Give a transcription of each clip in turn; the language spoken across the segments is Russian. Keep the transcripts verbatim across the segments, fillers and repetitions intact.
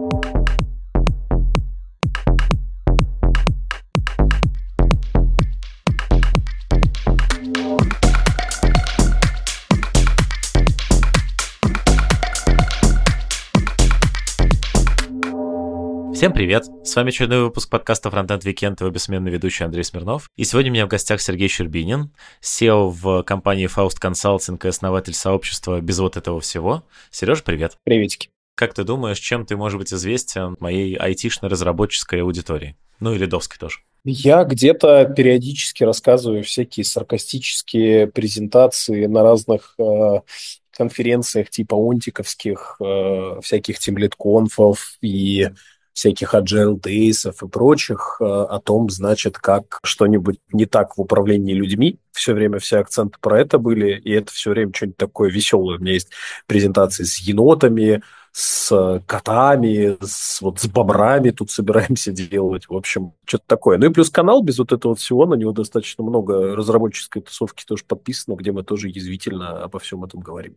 Всем привет! С вами очередной выпуск подкаста Frontend Weekend, его бессменный ведущий Андрей Смирнов. И сегодня у меня в гостях Сергей Щербинин, си и о в компании Faust Consulting и основатель сообщества «Без вот этого всего». Сереж, привет! Приветики! Как ты думаешь, чем ты можешь быть известен моей айтишной разработческой аудитории? Ну и лидовской тоже. Я где-то периодически рассказываю всякие саркастические презентации на разных э, конференциях типа онтиковских, э, всяких тимлид-конфов и всяких Agile Days и прочих, э, о том, значит, как что-нибудь не так в управлении людьми. Все время все акценты про это были, и это все время что-нибудь такое веселое. У меня есть презентации с енотами, с котами, с, вот, с бобрами тут собираемся делать. В общем, что-то такое. Ну и плюс канал без вот этого всего, на него достаточно много разработческой тусовки тоже подписано, где мы тоже язвительно обо всем этом говорим.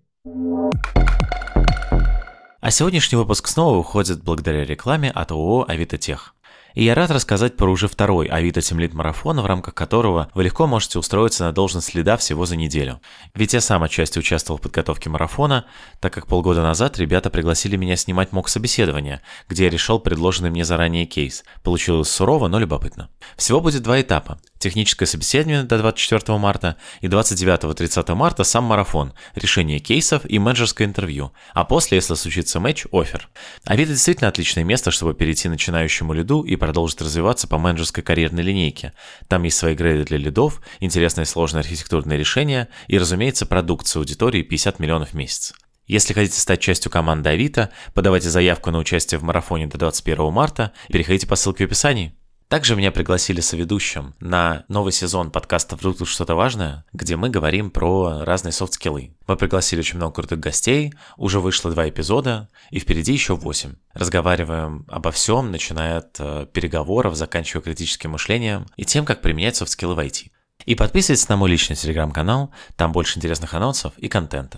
А сегодняшний выпуск снова выходит благодаря рекламе от ООО «Авито Тех». И я рад рассказать про уже второй Авито Тимлид Марафон, в рамках которого вы легко можете устроиться на должность лида всего за неделю. Ведь я сам отчасти участвовал в подготовке марафона, так как полгода назад ребята пригласили меня снимать мок-собеседование, где я решал предложенный мне заранее кейс. Получилось сурово, но любопытно. Всего будет два этапа. Техническое собеседование до двадцать четвёртого марта и двадцать девятого - тридцатого марта сам марафон, решение кейсов и менеджерское интервью, а после, если случится матч, оффер. Авито действительно отличное место, чтобы перейти начинающему лиду и продолжить развиваться по менеджерской карьерной линейке. Там есть свои грейды для лидов, интересные сложные архитектурные решения и, разумеется, продукт с аудиторией пятьдесят миллионов в месяц. Если хотите стать частью команды Авито, подавайте заявку на участие в марафоне до двадцать первого марта и переходите по ссылке в описании. Также меня пригласили соведущим на новый сезон подкаста «Вдруг тут что-то важное», где мы говорим про разные софт-скиллы. Мы пригласили очень много крутых гостей, уже вышло два эпизода, и впереди еще восемь. Разговариваем обо всем, начиная от э, переговоров, заканчивая критическим мышлением и тем, как применять софт-скиллы в ай ти. И подписывайтесь на мой личный телеграм-канал, там больше интересных анонсов и контента.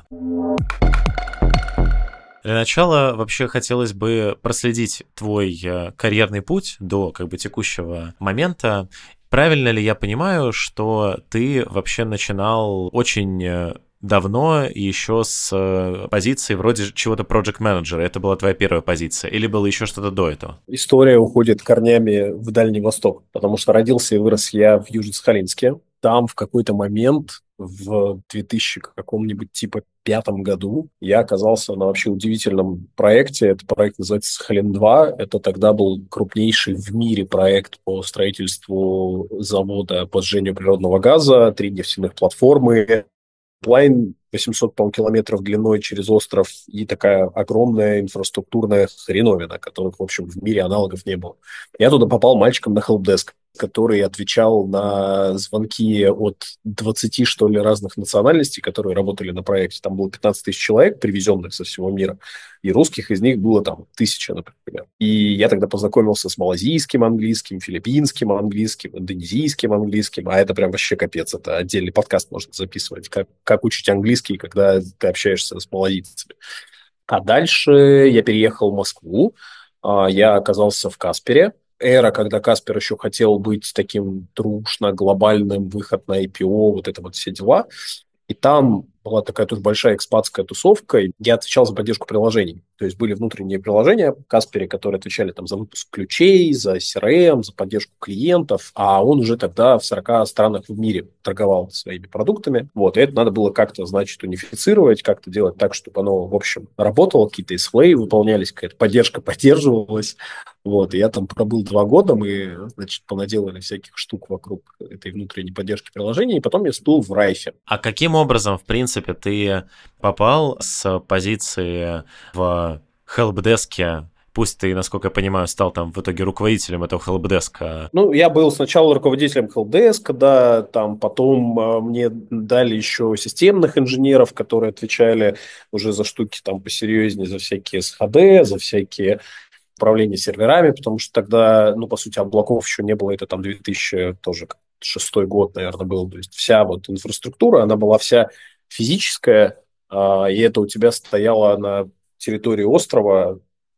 Для начала вообще хотелось бы проследить твой карьерный путь до как бы текущего момента. Правильно ли я понимаю, что ты вообще начинал очень давно и еще с позиции вроде чего-то project manager? Это была твоя первая позиция? Или было еще что-то до этого? История уходит корнями в Дальний Восток, потому что родился и вырос я в Южно-Сахалинске. Там в какой-то момент в две тысячи каком-нибудь типа пятом году я оказался на вообще удивительном проекте. Этот проект называется Сахалин-два. Это тогда был крупнейший в мире проект по строительству завода по сжижению природного газа, три нефтяных платформы, лайн восемьсот, по-моему, километров длиной через остров и такая огромная инфраструктурная хреновина, которых, в общем, в мире аналогов не было. Я туда попал мальчиком на хелпдеск, который отвечал на звонки от двадцати, что ли, разных национальностей, которые работали на проекте. Там было пятнадцать тысяч человек, привезенных со всего мира, и русских из них было там тысяча, например. И я тогда познакомился с малазийским английским, филиппинским английским, индонезийским английским, а это прям вообще капец, это отдельный подкаст можно записывать, как, как учить английский, когда ты общаешься с малазийцами. А дальше я переехал в Москву, я оказался в Каспере. Эра, когда Каспер еще хотел быть таким трушно глобальным, выход на ай пи о, вот это вот все дела. И там была такая тоже большая экспатская тусовка, и я отвечал за поддержку приложений. То есть были внутренние приложения в Каспере, которые отвечали там за выпуск ключей, за си ар эм, за поддержку клиентов, а он уже тогда в сорока странах в мире торговал своими продуктами. Вот, и это надо было как-то, значит, унифицировать, как-то делать так, чтобы оно, в общем, работало, какие-то эс эл эй выполнялись, какая-то поддержка поддерживалась. Вот, и я там пробыл два года, мы, значит, понаделали всяких штук вокруг этой внутренней поддержки приложений, и потом я всплыл в Райфе. А каким образом, в принципе, ты попал с позиции в хелпдеске? Пусть ты, насколько я понимаю, стал там в итоге руководителем этого хелпдеска. Ну, я был сначала руководителем хелпдеска, да, там потом э, мне дали еще системных инженеров, которые отвечали уже за штуки там посерьезнее, за всякие эс эйч ди, за всякие управление серверами, потому что тогда, ну, по сути, облаков еще не было, это там две тысячи шестой год, наверное, был, то есть вся вот инфраструктура, она была вся физическая, а, и это у тебя стояло на территории острова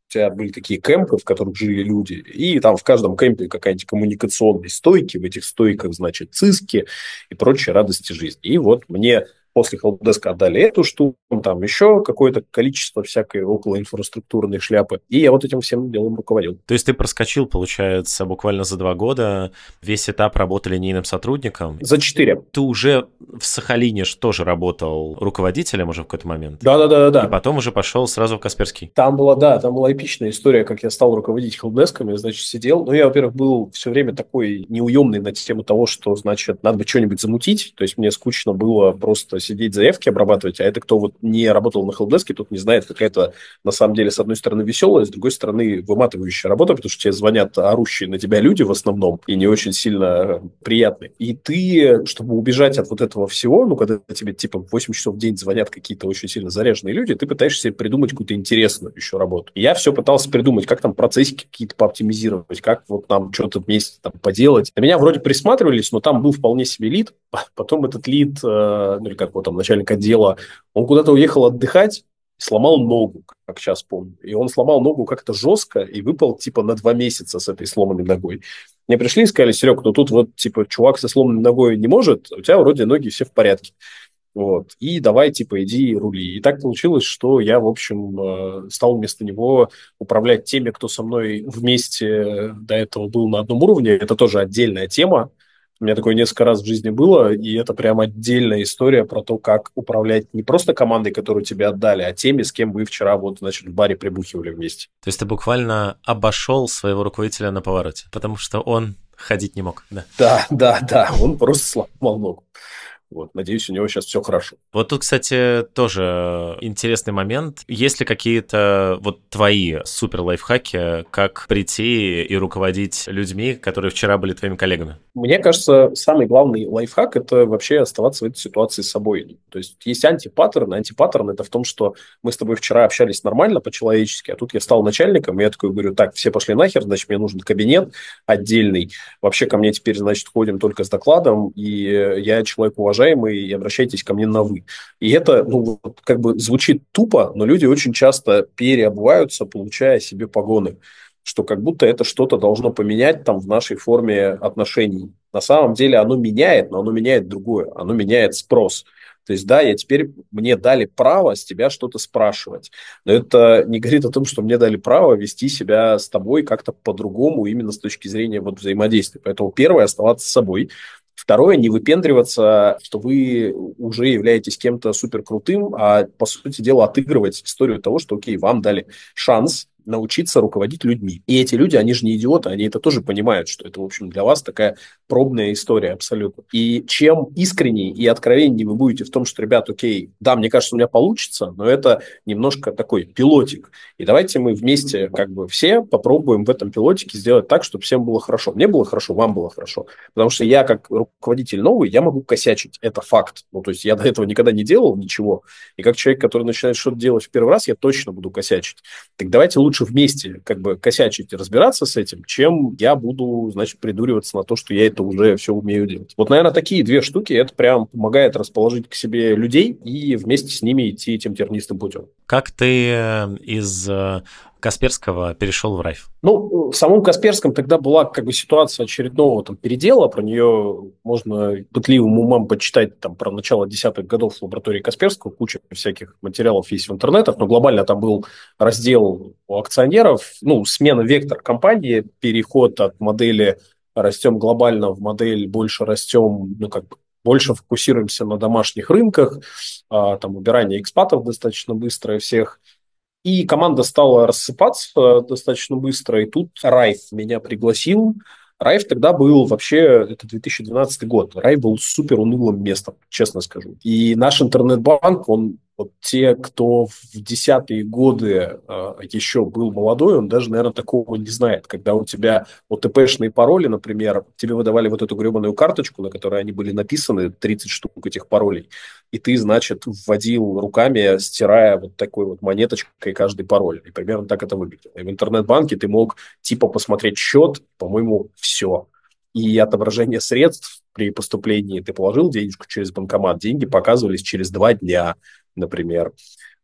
тебя были такие кемпы, в которых жили люди, и там в каждом кемпе какая-нибудь коммуникационные стойки, в этих стойках, значит, циски и прочие радости жизни. И вот мне после хелпдеска отдали эту штуку, там еще какое-то количество всякой околоинфраструктурной шляпы, и я вот этим всем делом руководил. То есть ты проскочил, получается, буквально за два года весь этап работы линейным сотрудником? За четыре. Ты уже в Сахалине ж тоже работал руководителем уже в какой-то момент? Да-да-да-да. И потом уже пошел сразу в Касперский? Там была, да, там была эпичная история, как я стал руководить хелпдеском, я, значит, сидел. Ну, я, во-первых, был все время такой неуемный на тему того, что, значит, надо бы что-нибудь замутить. То есть мне скучно было просто сидеть заявки обрабатывать, а это кто вот не работал на хелпдеске, тот не знает, какая-то, на самом деле, с одной стороны, веселая, с другой стороны, выматывающая работа, потому что тебе звонят орущие на тебя люди в основном, и не очень сильно приятные. И ты, чтобы убежать от вот этого всего, ну, когда тебе, типа, в восемь часов в день звонят какие-то очень сильно заряженные люди, ты пытаешься себе придумать какую-то интересную еще работу. И я все пытался придумать, как там процессики какие-то пооптимизировать, как вот там что-то вместе там поделать. На меня вроде присматривались, но там был вполне себе лид. Потом этот лид, э, ну или как вот там начальник отдела, он куда-то уехал отдыхать, сломал ногу, как сейчас помню. И он сломал ногу как-то жестко и выпал типа на два месяца с этой сломанной ногой. Мне пришли и сказали: Серег, ну тут вот типа чувак со сломанной ногой не может, у тебя вроде ноги все в порядке. Вот. И давай, типа, иди рули. И так получилось, что я, в общем, стал вместо него управлять теми, кто со мной вместе до этого был на одном уровне. Это тоже отдельная тема. У меня такое несколько раз в жизни было, и это прям отдельная история про то, как управлять не просто командой, которую тебе отдали, а теми, с кем вы вчера вот, значит, в баре прибухивали вместе. То есть ты буквально обошел своего руководителя на повороте, потому что он ходить не мог, да? Да, да, да, он просто сломал ногу. Вот, надеюсь, у него сейчас все хорошо. Вот тут, кстати, тоже интересный момент. Есть ли какие-то вот твои супер лайфхаки, как прийти и руководить людьми, которые вчера были твоими коллегами? Мне кажется, самый главный лайфхак – это вообще оставаться в этой ситуации с собой. То есть есть антипаттерн. Антипаттерн – это в том, что мы с тобой вчера общались нормально, по-человечески, а тут я стал начальником, и я такой говорю: так, все пошли нахер, значит, мне нужен кабинет отдельный. Вообще ко мне теперь, значит, ходим только с докладом, и я человек уважаемый, и обращайтесь ко мне на «вы». И это, ну, как бы звучит тупо, но люди очень часто переобуваются, получая себе погоны, что как будто это что-то должно поменять там в нашей форме отношений. На самом деле оно меняет, но оно меняет другое. Оно меняет спрос. То есть, да, я теперь, мне дали право с тебя что-то спрашивать. Но это не говорит о том, что мне дали право вести себя с тобой как-то по-другому, именно с точки зрения вот взаимодействия. Поэтому первое – оставаться собой. Второе – не выпендриваться, что вы уже являетесь кем-то суперкрутым, а, по сути дела, отыгрывать историю того, что, окей, вам дали шанс научиться руководить людьми. И эти люди, они же не идиоты, они это тоже понимают, что это, в общем, для вас такая пробная история абсолютно. И чем искренней и откровеннее вы будете в том, что, ребят, окей, да, мне кажется, у меня получится, но это немножко такой пилотик. И давайте мы вместе как бы все попробуем в этом пилотике сделать так, чтобы всем было хорошо. Мне было хорошо, вам было хорошо. Потому что я как руководитель новый, я могу косячить. Это факт. Ну, то есть я до этого никогда не делал ничего. И как человек, который начинает что-то делать в первый раз, я точно буду косячить. Так давайте лучше вместе как бы косячить и разбираться с этим, чем я буду, значит, придуриваться на то, что я это уже все умею делать. Вот, наверное, такие две штуки, это прям помогает расположить к себе людей и вместе с ними идти этим тернистым путем. Как ты из Касперского перешел в Райф? Ну, в самом Касперском тогда была как бы ситуация очередного там передела, про нее можно пытливым умам почитать там про начало десятых годов в лаборатории Касперского, куча всяких материалов есть в интернетах, но глобально там был раздел у акционеров, ну, смена вектора компании, переход от модели растем глобально в модель больше растем, ну, как бы больше фокусируемся на домашних рынках, а, там убирание экспатов достаточно быстро всех. И команда стала рассыпаться достаточно быстро, и тут Райф меня пригласил. Райф тогда был вообще, это две тысячи двенадцатый год, Райф был супер унылым местом, честно скажу. И наш интернет-банк, он, вот те, кто в десятые годы э, еще был молодой, он даже, наверное, такого не знает. Когда у тебя о тэ пэ-шные пароли, например, тебе выдавали вот эту гребаную карточку, на которой они были написаны, тридцать штук этих паролей, и ты, значит, вводил руками, стирая вот такой вот монеточкой каждый пароль. И примерно так это выглядело. И в интернет-банке ты мог типа посмотреть счет, по-моему, все. И отображение средств при поступлении. Ты положил денежку через банкомат, деньги показывались через два дня, например.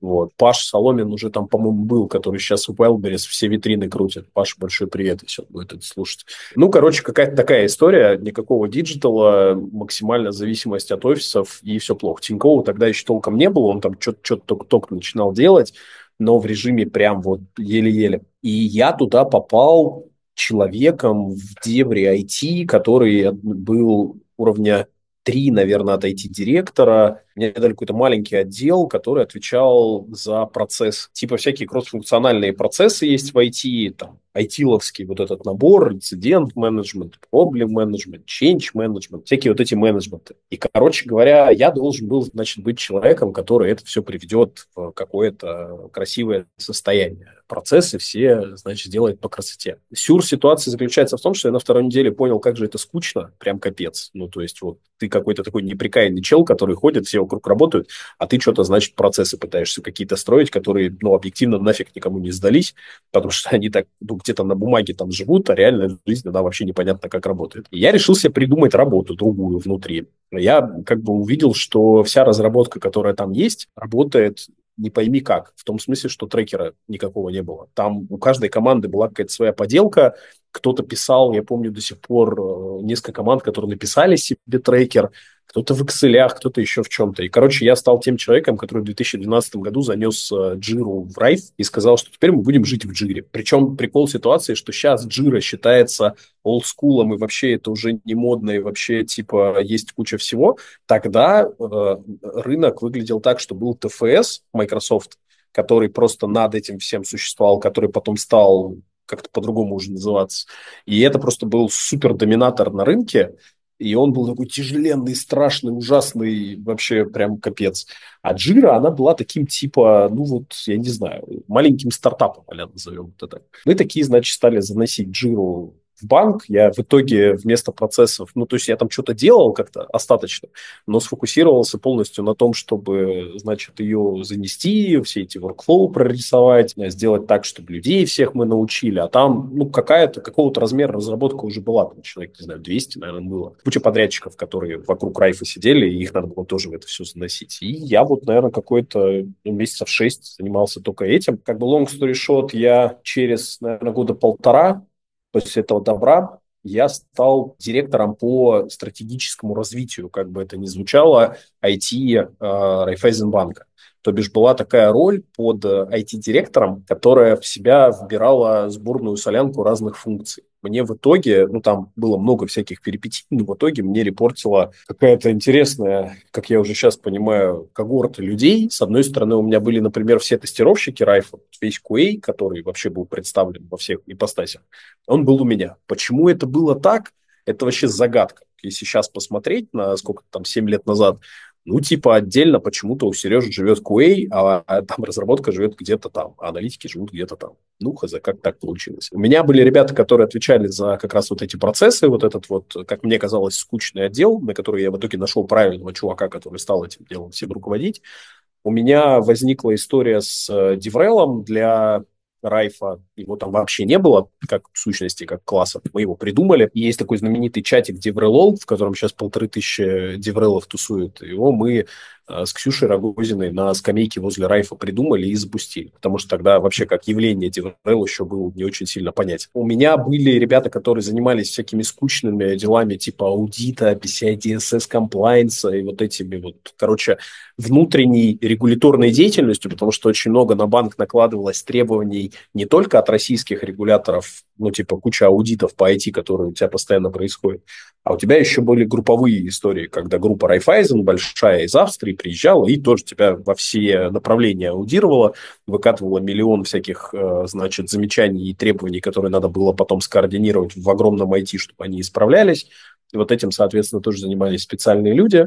Вот. Паш Соломин уже там, по-моему, был, который сейчас в Wildberries все витрины крутит. Паш, большой привет, если он будет это слушать. Ну, короче, какая-то такая история. Никакого диджитала, максимальная зависимость от офисов, и все плохо. Тинькова тогда еще толком не было, он там что-то только-только начинал делать, но в режиме прям вот еле-еле. И я туда попал человеком в дебри ай ти, который был уровня три, наверное, от ай ти-директора. Мне дали какой-то маленький отдел, который отвечал за процесс. Типа всякие кроссфункциональные процессы есть в ай ти, там, ай ти-ловский вот этот набор, инцидент менеджмент, проблем менеджмент, change менеджмент, всякие вот эти менеджменты. И, короче говоря, я должен был, значит, быть человеком, который это все приведет в какое-то красивое состояние. Процессы все, значит, делает по красоте. Сюр ситуации заключается в том, что я на второй неделе понял, как же это скучно, прям капец. Ну, то есть вот ты какой-то такой неприкаянный чел, который ходит, все вокруг работают, а ты что-то, значит, процессы пытаешься какие-то строить, которые, ну, объективно нафиг никому не сдались, потому что они так, ну, где-то на бумаге там живут, а реальная жизнь, она вообще непонятно, как работает. И я решил себе придумать работу другую внутри. Я как бы увидел, что вся разработка, которая там есть, работает не пойми как. В том смысле, что трекера никакого не было. Там у каждой команды была какая-то своя поделка. Кто-то писал, я помню до сих пор несколько команд, которые написали себе трекер, кто-то в Excel, кто-то еще в чем-то. И, короче, я стал тем человеком, который в две тысячи двенадцатом году занес Джиру в Райф и сказал, что теперь мы будем жить в Джире. Причем прикол ситуации, что сейчас Джира считается олдскулом, и вообще это уже не модно, и вообще, типа, есть куча всего. Тогда э, рынок выглядел так, что был ти эф эс, Microsoft, который просто над этим всем существовал, который потом стал как-то по-другому уже называться. И это просто был супер-доминатор на рынке, и он был такой тяжеленный, страшный, ужасный, вообще прям капец. А Джира, она была таким типа, ну вот, я не знаю, маленьким стартапом, а назовем это так. Мы такие, значит, стали заносить Джиру в банк. Я в итоге вместо процессов, ну, то есть я там что-то делал как-то остаточно, но сфокусировался полностью на том, чтобы, значит, ее занести, все эти workflow прорисовать, сделать так, чтобы людей всех мы научили. А там, ну, какая-то, какого-то размера разработка уже была. Там человек, не знаю, двести, наверное, было. Куча подрядчиков, которые вокруг Райфа сидели, и их надо было тоже в это все заносить. И я вот, наверное, какой-то ну, месяцев шесть занимался только этим. Как бы long story short, я через, наверное, года полтора после этого добра я стал директором по стратегическому развитию, как бы это ни звучало, ай ти э, Райффайзенбанка. То бишь была такая роль под ай ти-директором, которая в себя вбирала сборную солянку разных функций. Мне в итоге, ну там было много всяких перипетий, но в итоге мне репортила какая-то интересная, как я уже сейчас понимаю, когорта людей. С одной стороны, у меня были, например, все тестировщики Райфа, весь кью эй, который вообще был представлен во всех ипостасях, он был у меня. Почему это было так? Это вообще загадка. Если сейчас посмотреть на сколько там, семь лет назад, ну, типа, отдельно почему-то у Сережи живет кью эй, а, а там разработка живет где-то там, а аналитики живут где-то там. Ну, хз, как так получилось. У меня были ребята, которые отвечали за как раз вот эти процессы, вот этот вот, как мне казалось, скучный отдел, на который я в итоге нашел правильного чувака, который стал этим делом всем руководить. У меня возникла история с DevRel для Райфа, его там вообще не было, как в сущности, как класса. Мы его придумали. Есть такой знаменитый чатик DevRel, в котором сейчас полторы тысячи деврелов тусуют. Его мы э, с Ксюшей Рогозиной на скамейке возле Райфа придумали и запустили. Потому что тогда вообще как явление DevRel еще был не очень сильно понятен. У меня были ребята, которые занимались всякими скучными делами типа аудита, пи си ай ди эс эс комплайнса и вот этими вот, короче, внутренней регуляторной деятельностью, потому что очень много на банк накладывалось требований не только от российских регуляторов, ну, типа куча аудитов по ай ти, которые у тебя постоянно происходят, а у тебя еще были групповые истории, когда группа Райффайзен большая из Австрии приезжала и тоже тебя во все направления аудировала, выкатывала миллион всяких, значит, замечаний и требований, которые надо было потом скоординировать в огромном ай ти, чтобы они исправлялись. И вот этим, соответственно, тоже занимались специальные люди.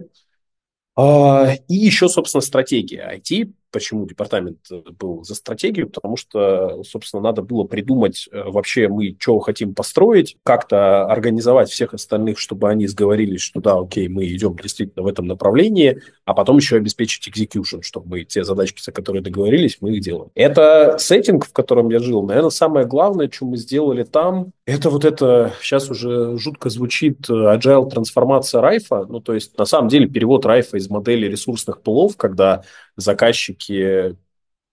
И еще, собственно, стратегия ай ти. Почему департамент был за стратегию? Потому что, собственно, надо было придумать вообще мы что хотим построить, как-то организовать всех остальных, чтобы они сговорились, что да, окей, мы идем действительно в этом направлении, а потом еще обеспечить execution, чтобы мы те задачки, за которые договорились, мы их делаем. Это сеттинг, в котором я жил. Наверное, самое главное, что мы сделали там, это вот это, сейчас уже жутко звучит, agile трансформация Райфа. Ну, то есть, на самом деле, перевод Райфа из модели ресурсных пулов, когда заказчики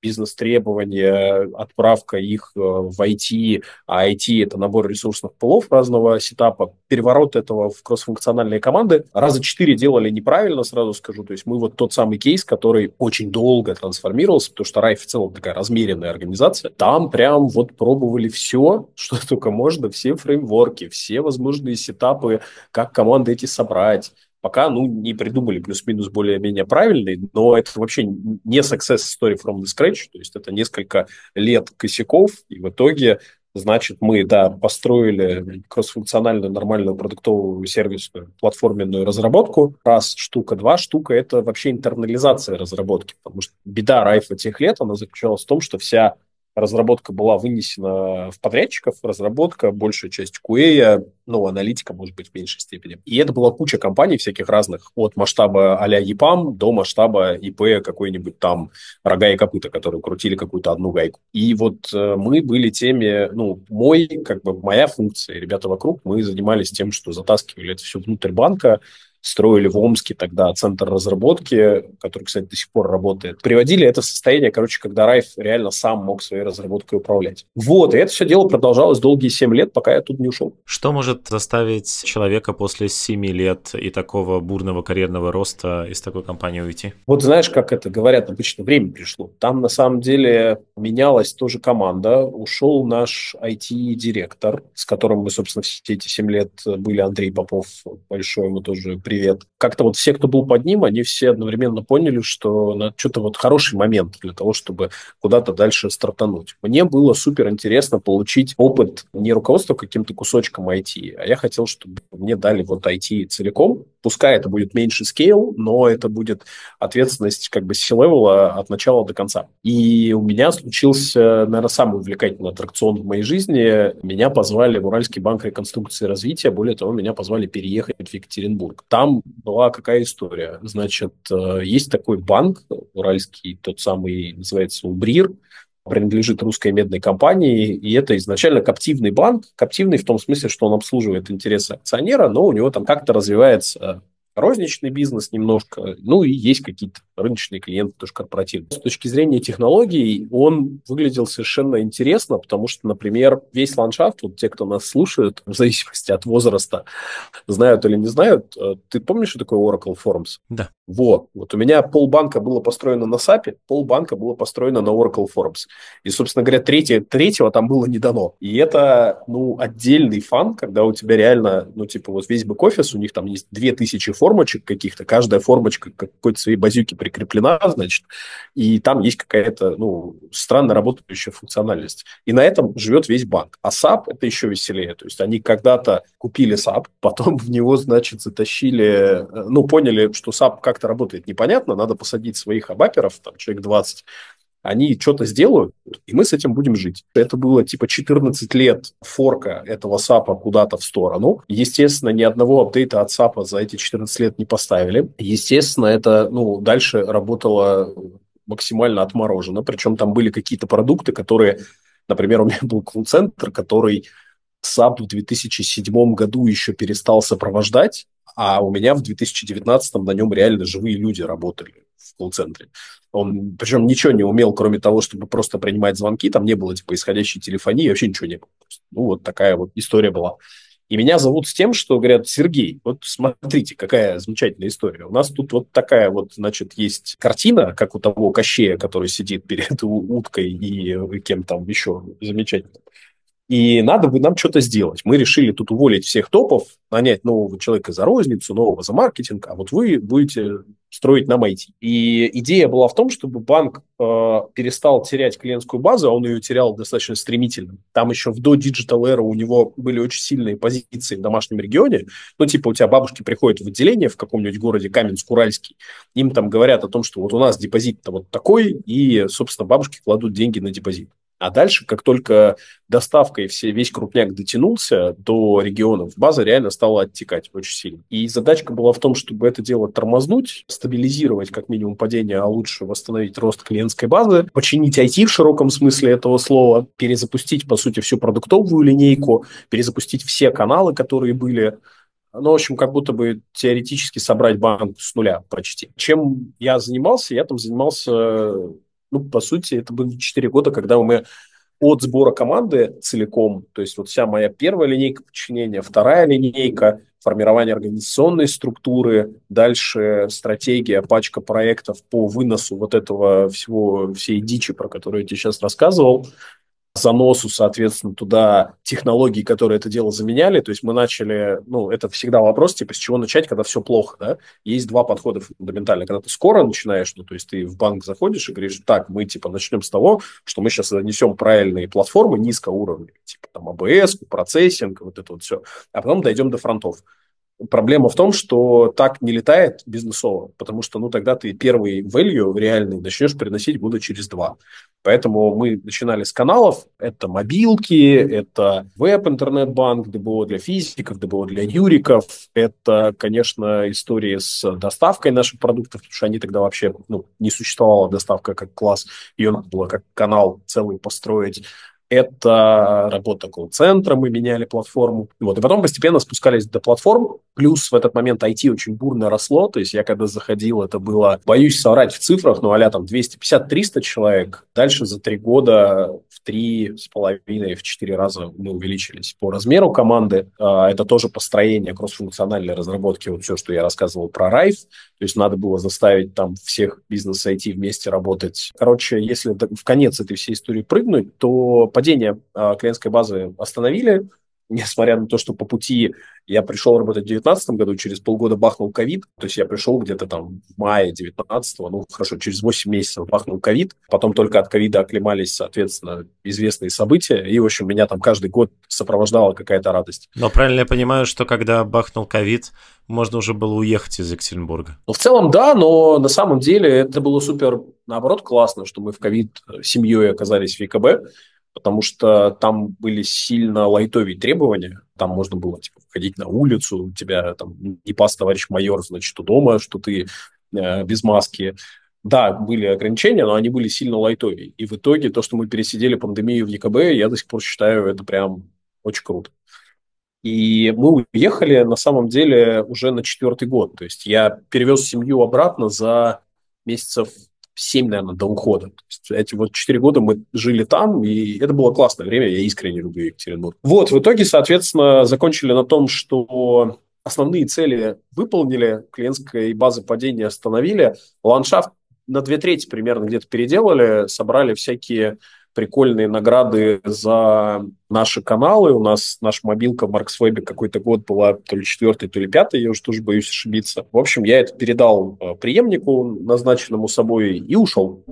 бизнес-требования, отправка их э, в ай ти, а ай ти – это набор ресурсных пулов разного сетапа, переворот этого в кроссфункциональные команды. Раза четыре делали неправильно, сразу скажу. То есть мы вот тот самый кейс, который очень долго трансформировался, потому что Райф в целом такая размеренная организация. Там прям вот пробовали все, что только можно, все фреймворки, все возможные сетапы, как команды эти собрать. Пока, ну, не придумали плюс-минус более-менее правильный, но это вообще не success story from the scratch, то есть это несколько лет косяков, и в итоге, значит, мы, да, построили кроссфункциональную нормальную продуктовую сервисную платформенную разработку. Раз штука, два штука – это вообще интернализация разработки, потому что беда Райфа тех лет, она заключалась в том, что вся разработка была вынесена в подрядчиков, разработка, большая часть кью эй, ну, аналитика, может быть, в меньшей степени. И это была куча компаний всяких разных, от масштаба а-ля ЕПАМ до масштаба ИП какой-нибудь там рога и копыта, которые крутили какую-то одну гайку. И вот э, мы были теми, ну, мой, как бы моя функция, ребята вокруг, мы занимались тем, что затаскивали это все внутрь банка, строили в Омске тогда центр разработки, который, кстати, до сих пор работает. Приводили это в состояние, короче, когда Райф реально сам мог своей разработкой управлять. Вот, и это все дело продолжалось долгие семь лет, пока я тут не ушел. Что может заставить человека после семи лет и такого бурного карьерного роста из такой компании уйти? Вот знаешь, как это говорят, обычно время пришло. Там, на самом деле, менялась тоже команда. Ушел наш ай ти-директор, с которым мы, собственно, все эти семь лет были, Андрей Попов, большой ему тоже привет. Как-то вот все, кто был под ним, они все одновременно поняли, что на что-то вот хороший момент для того, чтобы куда-то дальше стартануть. Мне было супер интересно получить опыт не руководства каким-то кусочком ай ти, а я хотел, чтобы мне дали вот ай ти целиком. Пускай это будет меньше скейл, но это будет ответственность как бы C-левела от начала до конца. И у меня случился, наверное, самый увлекательный аттракцион в моей жизни. Меня позвали в Уральский банк реконструкции и развития. Более того, меня позвали переехать в Екатеринбург. Там была какая история? Значит, есть такой банк уральский, тот самый, называется УБРИР, принадлежит русской медной компании, и это изначально каптивный банк. Каптивный в том смысле, что он обслуживает интересы акционера, но у него там как-то развивается розничный бизнес немножко, ну и есть какие-то рыночные клиенты, тоже корпоративные. С точки зрения технологий он выглядел совершенно интересно, потому что, например, весь ландшафт, вот те, кто нас слушает, в зависимости от возраста, знают или не знают, ты помнишь, что такое Oracle Forms? Да. Вот. Вот у меня полбанка было построено на сапе, полбанка было построено на Oracle Forms. И, собственно говоря, третье, третьего там было не дано. И это, ну, отдельный фан, когда у тебя реально, ну, типа, вот весь бэк-офис, у них там есть две тысячи формочек каких-то, каждая формочка к какой-то своей базюке прикреплена, значит, и там есть какая-то, ну, странно работающая функциональность. И на этом живет весь банк. А сап – это еще веселее. То есть они когда-то купили сап, потом в него, значит, затащили, ну, поняли, что сап как как-то работает непонятно, надо посадить своих абаперов, там, человек двадцать, они что-то сделают, и мы с этим будем жить. Это было типа четырнадцать лет форка этого сапа куда-то в сторону. Естественно, ни одного апдейта от сапа за эти четырнадцать лет не поставили. Естественно, это, ну, дальше работало максимально отморожено, причем там были какие-то продукты, которые, например, у меня был колл-центр, который сап в две тысячи седьмом году еще перестал сопровождать, а у меня в две тысячи девятнадцатом на нем реально живые люди работали в колл-центре. Он, причем, ничего не умел, кроме того, чтобы просто принимать звонки. Там не было, типа, исходящей телефонии, вообще ничего не было. Ну, вот такая вот история была. И меня зовут с тем, что говорят: Сергей, вот смотрите, какая замечательная история. У нас тут вот такая вот, значит, есть картина, как у того Кощея, который сидит перед уткой и кем там еще замечательно. И надо бы нам что-то сделать. Мы решили тут уволить всех топов, нанять нового человека за розницу, нового за маркетинг, а вот вы будете строить нам ай ти. И идея была в том, чтобы банк э, перестал терять клиентскую базу, а он ее терял достаточно стремительно. Там еще в до Digital Era у него были очень сильные позиции в домашнем регионе. Ну, типа у тебя бабушки приходят в отделение в каком-нибудь городе Каменск-Уральский, им там говорят о том, что вот у нас депозит-то вот такой, и, собственно, бабушки кладут деньги на депозит. А дальше, как только доставка и все, весь крупняк дотянулся до регионов, база реально стала оттекать очень сильно. И задачка была в том, чтобы это дело тормознуть, стабилизировать как минимум падение, а лучше восстановить рост клиентской базы, починить ай ти в широком смысле этого слова, перезапустить, по сути, всю продуктовую линейку, перезапустить все каналы, которые были. Ну, в общем, как будто бы теоретически собрать банк с нуля почти. Чем я занимался? Я там занимался ну, по сути, это были четыре года, когда мы от сбора команды целиком, то есть вот вся моя первая линейка подчинения, вторая линейка, формирование организационной структуры, дальше стратегия, пачка проектов по выносу вот этого всего, всей дичи, про которую я тебе сейчас рассказывал, заносу, соответственно, туда технологий, которые это дело заменяли. То есть мы начали, ну, это всегда вопрос, типа, с чего начать, когда все плохо, да? Есть два подхода фундаментально. Когда ты скоро начинаешь, ну, то есть ты в банк заходишь и говоришь, так, мы, типа, начнем с того, что мы сейчас занесем правильные платформы низкоуровневые, типа, там, эй би эс, процессинг, вот это вот все. А потом дойдем до фронтов. Проблема в том, что так не летает бизнесово, потому что, ну, тогда ты первый value реальный начнешь приносить года через два. Поэтому мы начинали с каналов. Это мобилки, это веб-интернет-банк, дэ бэ о для физиков, дэ бэ о для юриков. Это, конечно, истории с доставкой наших продуктов, потому что они тогда вообще, ну, не существовала доставка как класс. Ее надо было как канал целый построить. Это работа колл-центра, мы меняли платформу. Вот. И потом постепенно спускались до платформ. Плюс в этот момент ай ти очень бурно росло. То есть я когда заходил, это было, боюсь соврать в цифрах, но а-ля там двести пятьдесят - триста человек. Дальше за три года в три с половиной, в четыре раза мы увеличились по размеру команды. Это тоже построение кроссфункциональной разработки. Вот все, что я рассказывал про Райф. То есть надо было заставить там всех бизнес-ай ти вместе работать. Короче, если в конец этой всей истории прыгнуть, то падение э, клиентской базы остановили, несмотря на то, что по пути я пришел работать в две тысячи девятнадцатом году, через полгода бахнул ковид, то есть я пришел где-то там в мае две тысячи девятнадцатого, ну хорошо, через восемь месяцев бахнул ковид, потом только от ковида оклемались, соответственно, известные события, и, в общем, меня там каждый год сопровождала какая-то радость. Но правильно я понимаю, что когда бахнул ковид, можно уже было уехать из Екатеринбурга? Ну, в целом, да, но на самом деле это было супер, наоборот, классно, что мы в ковид семьей оказались в вэ ка бэ, потому что там были сильно лайтовые требования. Там можно было типа ходить на улицу, у тебя там не пас товарищ майор, значит, что дома, что ты э, без маски. Да, были ограничения, но они были сильно лайтовые. И в итоге то, что мы пересидели пандемию в е ка бэ, я до сих пор считаю, это прям очень круто. И мы уехали, на самом деле, уже на четвертый год. То есть я перевез семью обратно за месяцев семь, наверное, до ухода. То есть эти вот четыре года мы жили там, и это было классное время, я искренне люблю Екатеринбург. Вот, в итоге, соответственно, закончили на том, что основные цели выполнили, клиентской базы падения остановили, ландшафт на две трети примерно где-то переделали, собрали всякие прикольные награды за наши каналы. У нас наша мобилка в Марксвебе какой-то год была то ли четвертый, то ли пятый, я уже тоже боюсь ошибиться. В общем, я это передал преемнику, назначенному собой, и ушел.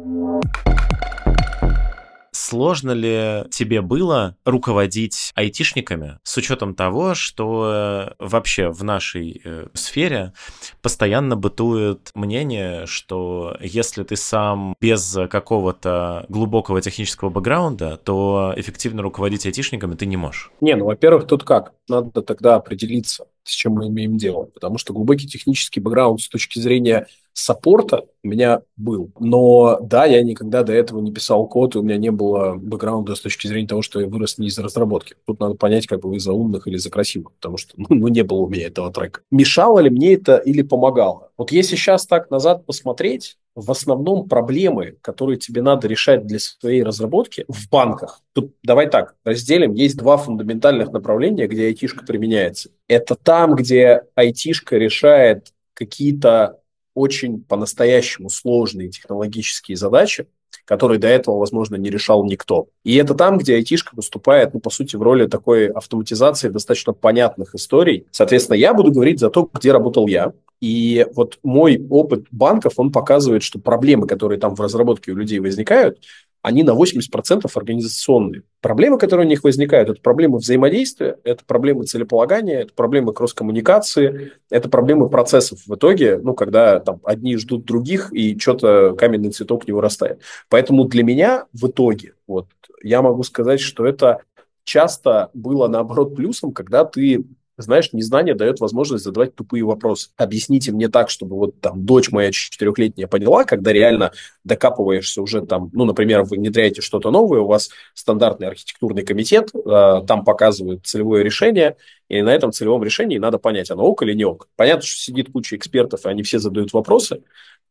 Сложно ли тебе было руководить айтишниками с учетом того, что вообще в нашей э, сфере постоянно бытует мнение, что если ты сам без какого-то глубокого технического бэкграунда, то эффективно руководить айтишниками ты не можешь? Не, ну, во-первых, тут как? Надо тогда определиться, с чем мы имеем дело. Потому что глубокий технический бэкграунд с точки зрения саппорта у меня был. Но да, я никогда до этого не писал код, и у меня не было бэкграунда с точки зрения того, что я вырос не из разработки. Тут надо понять, как бы вы за умных или за красивых, потому что ну, ну, не было у меня этого трека. Мешало ли мне это или помогало? Вот если сейчас так назад посмотреть, в основном проблемы, которые тебе надо решать для своей разработки в банках. Тут давай так, разделим. Есть два фундаментальных направления, где айтишка применяется. Это там, где айтишка решает какие-то очень по-настоящему сложные технологические задачи, которые до этого, возможно, не решал никто. И это там, где айтишка выступает, ну, по сути, в роли такой автоматизации достаточно понятных историй. Соответственно, я буду говорить за то, где работал я. И вот мой опыт банков, он показывает, что проблемы, которые там в разработке у людей возникают, они на восемьдесят процентов организационные. Проблемы, которые у них возникают, это проблемы взаимодействия, это проблемы целеполагания, это проблемы кросс-коммуникации, это проблемы процессов в итоге, ну, когда там одни ждут других, и что-то каменный цветок не вырастает. Поэтому для меня в итоге, вот, я могу сказать, что это часто было, наоборот, плюсом, когда ты знаешь, незнание дает возможность задавать тупые вопросы. Объясните мне так, чтобы вот там дочь моя четырехлетняя поняла, когда реально докапываешься уже там, ну, например, вы внедряете что-то новое, у вас стандартный архитектурный комитет, э, там показывают целевое решение, и на этом целевом решении надо понять, оно ок или не ок. Понятно, что сидит куча экспертов, и они все задают вопросы,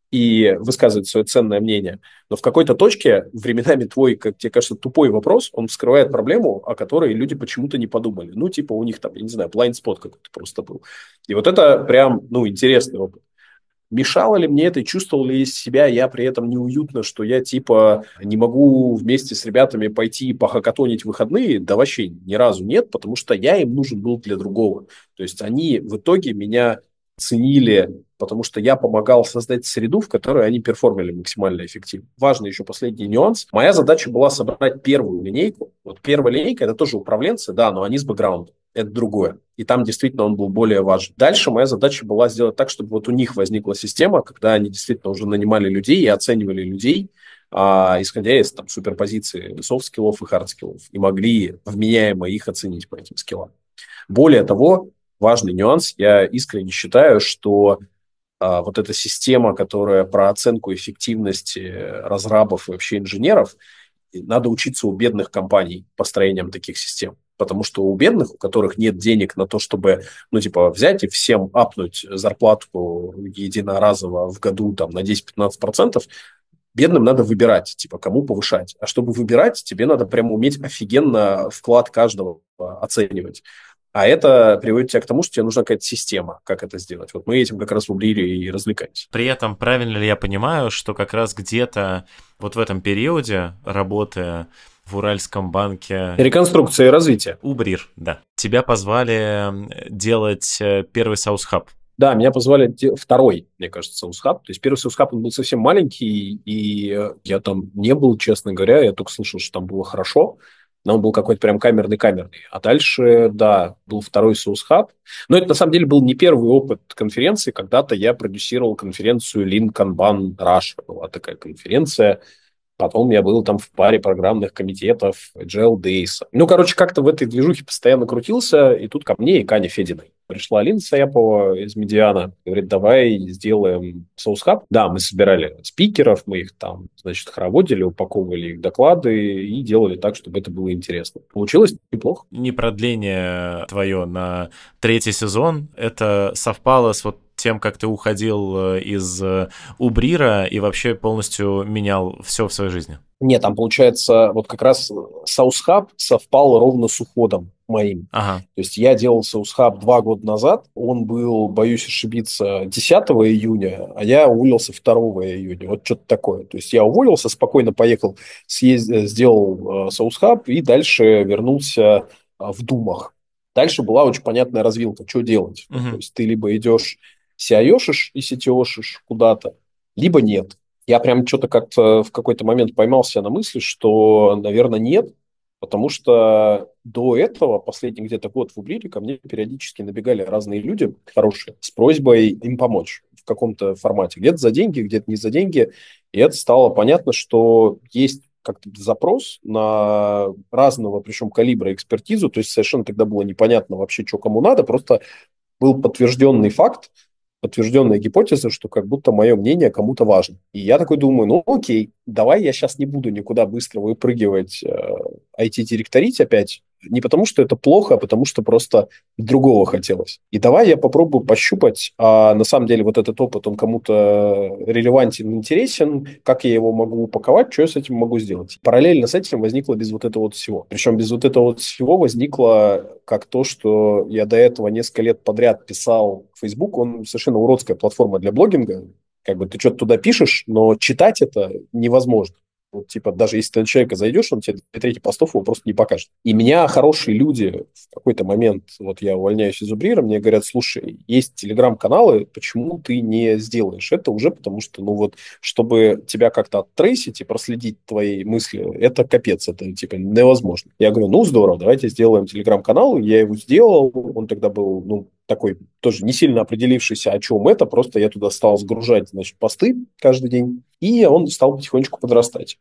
и высказывать свое ценное мнение. Но в какой-то точке временами твой, как тебе кажется, тупой вопрос, он вскрывает проблему, о которой люди почему-то не подумали. Ну, типа у них там, я не знаю, blind spot какой-то просто был. И вот это прям, ну, интересный опыт. Мешало ли мне это, чувствовал ли из себя я при этом неуютно, что я типа не могу вместе с ребятами пойти похакатонить в выходные? Да вообще ни разу нет, потому что я им нужен был для другого. То есть они в итоге меня ценили, потому что я помогал создать среду, в которой они перформили максимально эффективно. Важный еще последний нюанс. Моя задача была собрать первую линейку. Вот первая линейка – это тоже управленцы, да, но они с бэкграундом. Это другое. И там действительно он был более важен. Дальше моя задача была сделать так, чтобы вот у них возникла система, когда они действительно уже нанимали людей и оценивали людей, а, исходя из там, суперпозиции софт-скиллов и хард-скиллов, и могли вменяемо их оценить по этим скиллам. Более того, важный нюанс, я искренне считаю, что а, вот эта система, которая про оценку эффективности разрабов и вообще инженеров, надо учиться у бедных компаний построением таких систем. Потому что у бедных, у которых нет денег на то, чтобы, ну, типа, взять и всем апнуть зарплату единоразово в году там, на десять-пятнадцать процентов, бедным надо выбирать, типа, кому повышать. А чтобы выбирать, тебе надо прямо уметь офигенно вклад каждого оценивать. А это приводит тебя к тому, что тебе нужна какая-то система, как это сделать. Вот мы этим как раз в Убрире и развлекаемся. При этом правильно ли я понимаю, что как раз где-то вот в этом периоде, работая в Уральском банке... Реконструкция и развитие. Убрир, да. Тебя позвали делать первый South Hub. Да, меня позвали второй, мне кажется, South Hub. То есть первый South Hub, он был совсем маленький, и я там не был, честно говоря. Я только слышал, что там было хорошо. Но он был какой-то прям камерный-камерный. А дальше, да, был второй South Hub. Но это, на самом деле, был не первый опыт конференции. Когда-то я продюсировал конференцию Lean Kanban Russia. Была такая конференция. Потом я был там в паре программных комитетов Agile Days. Ну, короче, как-то в этой движухе постоянно крутился. И тут ко мне и к Ане Фединой пришла Алина Саяпова из Медиана. Говорит, давай сделаем South Hub. Да, мы собирали спикеров, мы их там, значит, хороводили, упаковывали их доклады и делали так, чтобы это было интересно. Получилось неплохо. Не продление твое на третий сезон, это совпало с вот тем, как ты уходил из Убрира и вообще полностью менял все в своей жизни? Нет, там, получается, вот как раз South Hub совпал ровно с уходом моим. Ага. То есть я делал South Hub два года назад, он был, боюсь ошибиться, десятого июня, а я уволился второго июня. Вот что-то такое. То есть я уволился, спокойно поехал, съездил, сделал South Hub и дальше вернулся в думах. Дальше была очень понятная развилка, что делать. Угу. То есть ты либо идешь си ай о-шишь и си ти о-шишь куда-то, либо нет. Я прям что-то как-то в какой-то момент поймался на мысли, что, наверное, нет, потому что до этого, последний где-то год в Убрире, ко мне периодически набегали разные люди хорошие с просьбой им помочь в каком-то формате. Где-то за деньги, где-то не за деньги. И это стало понятно, что есть как-то запрос на разного, причем калибра экспертизу. То есть совершенно тогда было непонятно вообще, что кому надо. Просто был подтвержденный факт, подтвержденная гипотеза, что как будто мое мнение кому-то важно. И я такой думаю, ну окей, давай я сейчас не буду никуда быстро выпрыгивать, э, ай ти-директорить опять. Не потому, что это плохо, а потому, что просто другого хотелось. И давай я попробую пощупать, а на самом деле вот этот опыт, он кому-то релевантен, интересен, как я его могу упаковать, что я с этим могу сделать. Параллельно с этим возникло без вот этого вот всего. Причем без вот этого вот всего возникло как то, что я до этого несколько лет подряд писал в Facebook, он совершенно уродская платформа для блогинга. Как бы ты что-то туда пишешь, но читать это невозможно. Вот, типа, даже если ты на человека зайдешь, он тебе две трети постов его просто не покажет. И меня хорошие люди в какой-то момент, вот я увольняюсь из Убрира, мне говорят, слушай, есть телеграм-каналы, почему ты не сделаешь это уже, потому что, ну вот, чтобы тебя как-то оттрейсить и проследить твои мысли, это капец, это, типа, невозможно. Я говорю, ну, здорово, давайте сделаем телеграм-канал, я его сделал, он тогда был, ну, такой тоже не сильно определившийся, о чем это, просто я туда стал сгружать, значит, посты каждый день, и он стал потихонечку подрастать.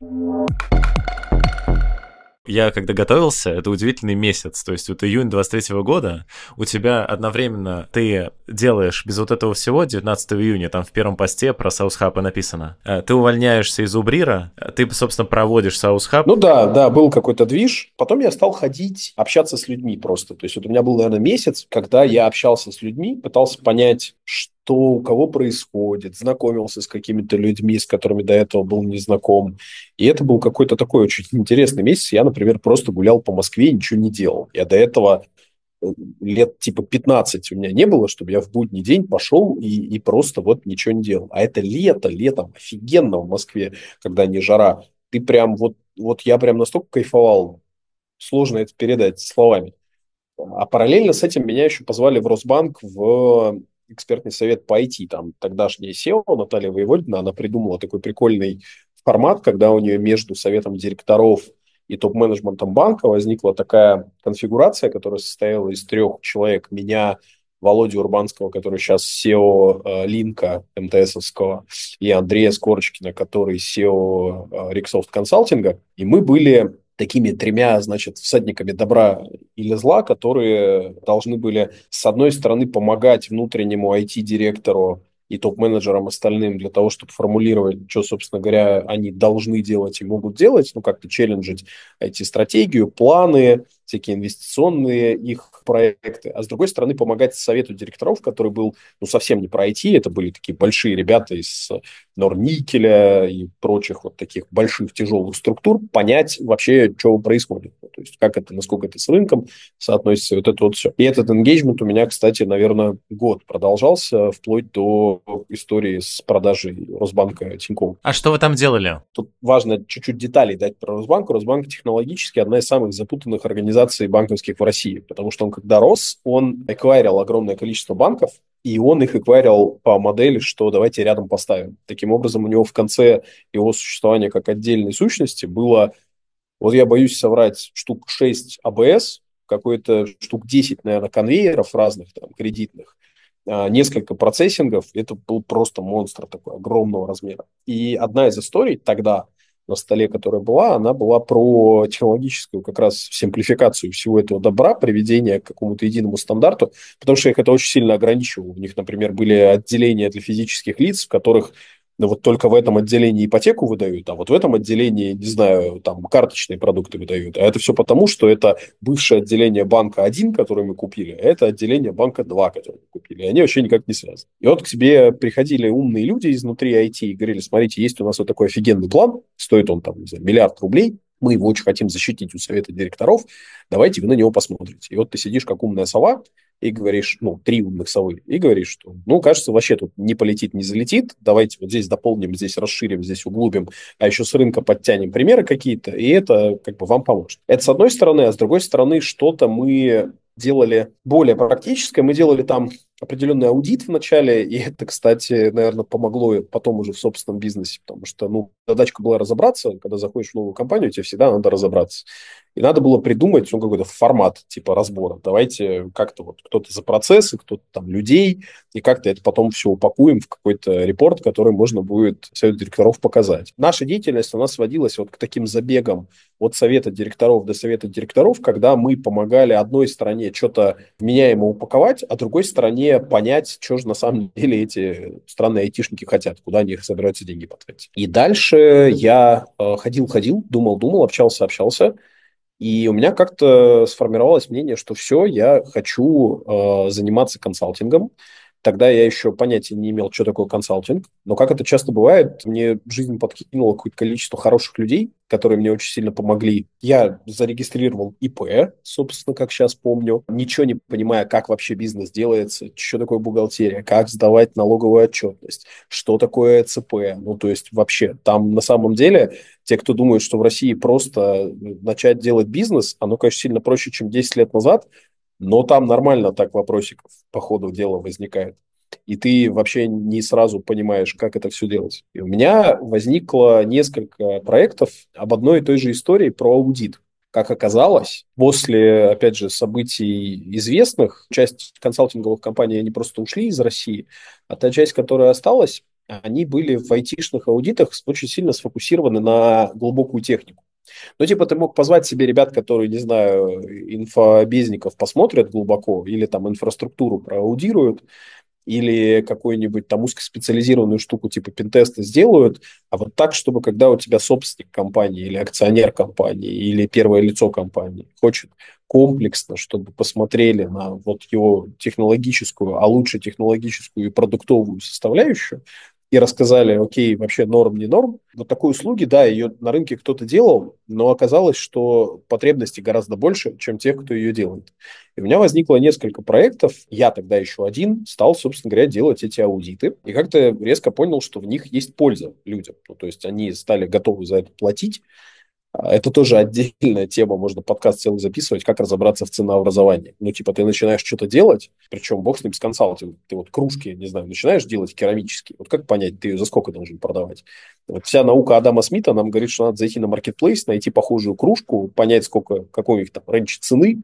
Я когда готовился, это удивительный месяц, то есть вот июнь двадцать третьего года, у тебя одновременно ты делаешь без вот этого всего, девятнадцатого июня, там в первом посте про South Hub написано, ты увольняешься из Убрира, ты, собственно, проводишь South Hub. Ну да, да, был какой-то движ, потом я стал ходить, общаться с людьми просто, то есть вот у меня был, наверное, месяц, когда я общался с людьми, пытался понять, что что у кого происходит, знакомился с какими-то людьми, с которыми до этого был не знаком. И это был какой-то такой очень интересный месяц. Я, например, просто гулял по Москве и ничего не делал. Я до этого э, лет типа пятнадцать у меня не было, чтобы я в будний день пошел и, и просто вот ничего не делал. А это лето, летом офигенно в Москве, когда не жара. Ты прям вот, вот я прям настолько кайфовал, сложно это передать словами. А параллельно с этим меня еще позвали в Росбанк в экспертный совет по ай ти. Там тогдашняя сео Наталья Воеводина, она придумала такой прикольный формат, когда у нее между советом директоров и топ-менеджментом банка возникла такая конфигурация, которая состояла из трех человек. Меня, Володю Урбанского, который сейчас сео э, Линка МТСовского, и Андрея Скорочкина, который сео э, Риксофт Консалтинга. И мы были такими тремя, значит, всадниками добра или зла, которые должны были, с одной стороны, помогать внутреннему ай ти-директору и топ-менеджерам остальным для того, чтобы формулировать, что, собственно говоря, они должны делать и могут делать, ну, как-то челленджить ай ти-стратегию, планы, всякие инвестиционные их проекты, а с другой стороны, помогать совету директоров, который был, ну, совсем не про ай ти, это были такие большие ребята из Норникеля и прочих вот таких больших тяжелых структур, понять вообще, что происходит. То есть, как это, насколько это с рынком соотносится, вот это вот все. И этот engagement у меня, кстати, наверное, год продолжался, вплоть до истории с продажей Росбанка Тинькофф. А что вы там делали? Тут важно чуть-чуть деталей дать про Росбанк. Росбанк технологически одна из самых запутанных организаций банковских в России, потому что он, когда рос, он эквайрил огромное количество банков, и он их эквайрил по модели, что давайте рядом поставим. Таким образом, у него в конце его существования как отдельной сущности было, вот я боюсь соврать, штук шесть а бэ эс, какой-то штук десять, наверное, конвейеров разных, там, кредитных, несколько процессингов. Это был просто монстр такой огромного размера. И одна из историй тогда на столе, которая была, она была про технологическую как раз симплификацию всего этого добра, приведение к какому-то единому стандарту, потому что их это очень сильно ограничивало. У них, например, были отделения для физических лиц, в которых ну, вот только в этом отделении ипотеку выдают, а вот в этом отделении, не знаю, там карточные продукты выдают. А это все потому, что это бывшее отделение банка один, который мы купили, а это отделение банка два, которое мы купили. И они вообще никак не связаны. И вот к тебе приходили умные люди изнутри ай ти и говорили, смотрите, есть у нас вот такой офигенный план, стоит он там, не знаю, миллиард рублей, мы его очень хотим защитить у совета директоров, давайте вы на него посмотрите. И вот ты сидишь как умная сова, и говоришь, ну, три умных совы, и говоришь, что, ну, кажется, вообще тут не полетит, не залетит, давайте вот здесь дополним, здесь расширим, здесь углубим, а еще с рынка подтянем примеры какие-то, и это как бы вам поможет. Это с одной стороны, а с другой стороны, что-то мы делали более практическое, мы делали там определенный аудит в начале, и это, кстати, наверное, помогло потом уже в собственном бизнесе, потому что, ну, задачка была разобраться, когда заходишь в новую компанию, тебе всегда надо разобраться. И надо было придумать, ну, какой-то формат типа разбора. Давайте как-то вот кто-то за процессы, кто-то там людей, и как-то это потом все упакуем в какой-то репорт, который можно будет совету директоров показать. Наша деятельность, она сводилась вот к таким забегам от совета директоров до совета директоров, когда мы помогали одной стороне что-то вменяемо упаковать, а другой стороне понять, что же на самом деле эти странные айтишники хотят, куда они их собираются деньги потратить. И дальше я э, ходил-ходил, думал-думал, общался-общался, и у меня как-то сформировалось мнение, что все, я хочу э, заниматься консалтингом. Тогда я еще понятия не имел, что такое консалтинг. Но, как это часто бывает, мне жизнь подкинула какое-то количество хороших людей, которые мне очень сильно помогли. Я зарегистрировал и пэ, собственно, как сейчас помню, ничего не понимая, как вообще бизнес делается, что такое бухгалтерия, как сдавать налоговую отчетность, что такое цэ пэ. Ну, то есть вообще там на самом деле те, кто думают, что в России просто начать делать бизнес, оно, конечно, сильно проще, чем десять лет назад, но там нормально так вопросиков по ходу дела возникает. И ты вообще не сразу понимаешь, как это все делать. И у меня возникло несколько проектов об одной и той же истории про аудит. Как оказалось, после, опять же, событий известных, часть консалтинговых компаний, они просто ушли из России, а та часть, которая осталась, они были в айтишных аудитах очень сильно сфокусированы на глубокую технику. Ну, типа, ты мог позвать себе ребят, которые, не знаю, инфобезников посмотрят глубоко или там инфраструктуру проаудируют, или какую-нибудь там узкоспециализированную штуку типа пентеста сделают, а вот так, чтобы когда у тебя собственник компании или акционер компании или первое лицо компании хочет комплексно, чтобы посмотрели на вот его технологическую, а лучше технологическую и продуктовую составляющую, и рассказали, окей, вообще норм, не норм. Вот такой услуги, да, ее на рынке кто-то делал, но оказалось, что потребностей гораздо больше, чем тех, кто ее делает. И у меня возникло несколько проектов, я тогда еще один стал, собственно говоря, делать эти аудиты, и как-то резко понял, что в них есть польза людям. Ну, то есть они стали готовы за это платить. А Это тоже отдельная тема, можно подкаст целый записывать, как разобраться в ценообразовании. Ну, типа, ты начинаешь что-то делать, причем бог с ним, с консалтингом. Ты вот кружки, не знаю, начинаешь делать керамические. Вот как понять, ты ее за сколько должен продавать? Вот вся наука Адама Смита нам говорит, что надо зайти на маркетплейс, найти похожую кружку, понять, сколько, какой у них там рейндж цены,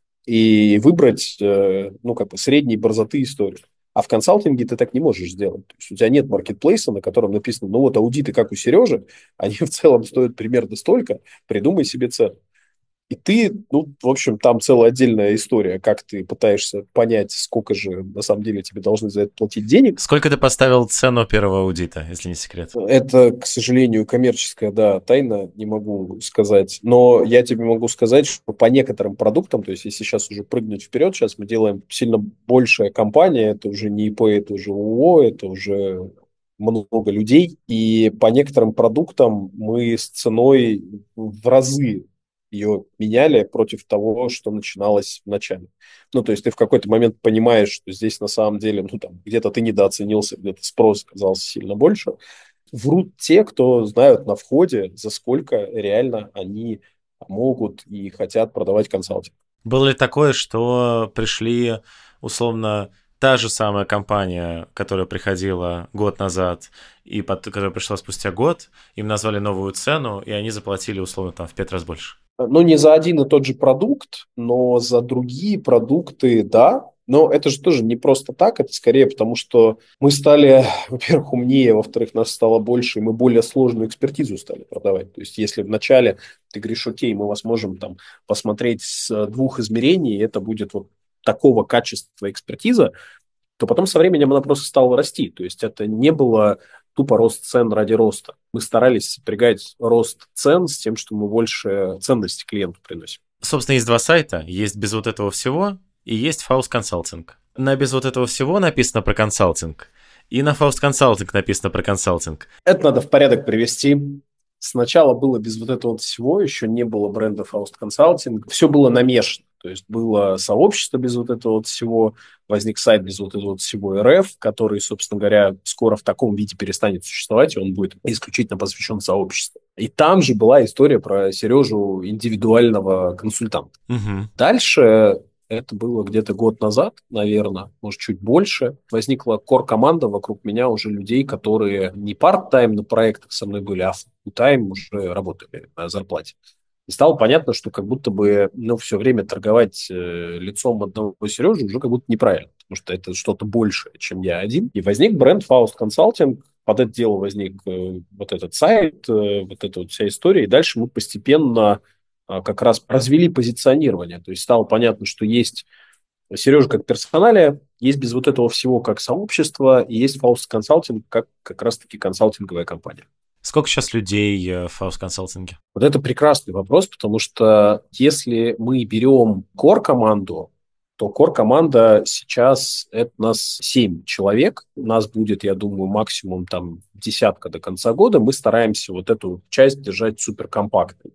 и выбрать, э, ну, как бы средней борзоты историю. А в консалтинге ты так не можешь сделать. То есть у тебя нет маркетплейса, на котором написано, ну вот аудиты, как у Сережи, они в целом стоят примерно столько, придумай себе цену. И ты, ну, в общем, там целая отдельная история, как ты пытаешься понять, сколько же на самом деле тебе должны за это платить денег. Сколько ты поставил цену первого аудита, если не секрет? Это, к сожалению, коммерческая, да, тайна, не могу сказать. Но я тебе могу сказать, что по некоторым продуктам, то есть если сейчас уже прыгнуть вперед, сейчас мы делаем сильно большая компания, это уже не ИП, это уже ООО, это уже много людей. И по некоторым продуктам мы с ценой в разы ее меняли против того, что начиналось в начале. Ну, то есть ты в какой-то момент понимаешь, что здесь на самом деле, ну, там, где-то ты недооценился, где-то спрос оказался сильно больше. Врут те, кто знают на входе, за сколько реально они могут и хотят продавать консалтинг. Было ли такое, что пришли, условно, та же самая компания, которая приходила год назад, и под, которая пришла спустя год, им назвали новую цену, и они заплатили, условно, там в пять раз больше? Ну, не за один и тот же продукт, но за другие продукты, да. Но это же тоже не просто так, это скорее потому, что мы стали, во-первых, умнее, во-вторых, нас стало больше, и мы более сложную экспертизу стали продавать. То есть, если вначале ты говоришь, окей, мы вас можем там посмотреть с двух измерений, и это будет вот такого качества экспертиза, то потом со временем она просто стала расти. То есть это не было тупо рост цен ради роста. Мы старались сопрягать рост цен с тем, что мы больше ценности клиенту приносим. Собственно, есть два сайта. Есть без вот этого всего, и есть Faust Consulting. На без вот этого всего написано про консалтинг, и на Faust Consulting написано про консалтинг. Это надо в порядок привести. Сначала было без вот этого вот всего, еще не было бренда Faust Consulting. Все было намешано. То есть было сообщество без вот этого вот всего, возник сайт без вот этого вот всего эр эф, который, собственно говоря, скоро в таком виде перестанет существовать, и он будет исключительно посвящен сообществу. И там же была история про Сережу индивидуального консультанта. Угу. Дальше это было где-то год назад, наверное, может, чуть больше. Возникла кор-команда вокруг меня уже людей, которые не парт-тайм на проектах со мной были, а фулл-тайм уже работали на зарплате. И стало понятно, что как будто бы ну, все время торговать э, лицом одного Сережи уже как будто неправильно, потому что это что-то большее, чем я один. И возник бренд Faust Consulting. Под это дело возник э, вот этот сайт, э, вот эта вот вся история. И дальше мы постепенно э, как раз развели позиционирование. То есть стало понятно, что есть Сережа как персоналия, есть без вот этого всего как сообщество, и есть Faust Consulting как как раз-таки консалтинговая компания. Сколько сейчас людей в Faust консалтинге? Вот это прекрасный вопрос, потому что если мы берем core-команду, то core-команда сейчас это нас семь человек. У нас будет, я думаю, максимум там десятка до конца года. Мы стараемся вот эту часть держать суперкомпактной.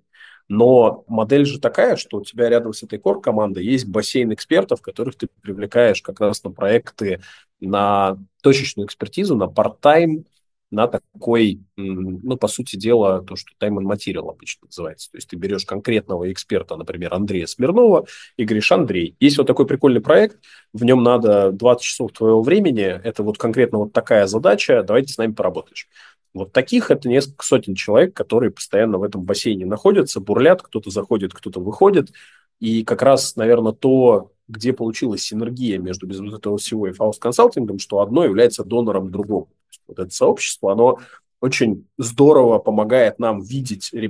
Но модель же такая, что у тебя рядом с этой core-командой есть бассейн экспертов, которых ты привлекаешь как раз на проекты, на точечную экспертизу, на part-time, на такой, ну, по сути дела, то, что time and material обычно называется. То есть ты берешь конкретного эксперта, например, Андрея Смирнова, и говоришь: Андрей, есть вот такой прикольный проект, в нем надо двадцать часов твоего времени, это вот конкретно вот такая задача, давайте с нами поработаешь. Вот таких это несколько сотен человек, которые постоянно в этом бассейне находятся, бурлят, кто-то заходит, кто-то выходит. И как раз, наверное, то, где получилась синергия между без вот этого всего и Faust консалтингом, что одно является донором другого. Вот это сообщество, оно очень здорово помогает нам видеть ребят,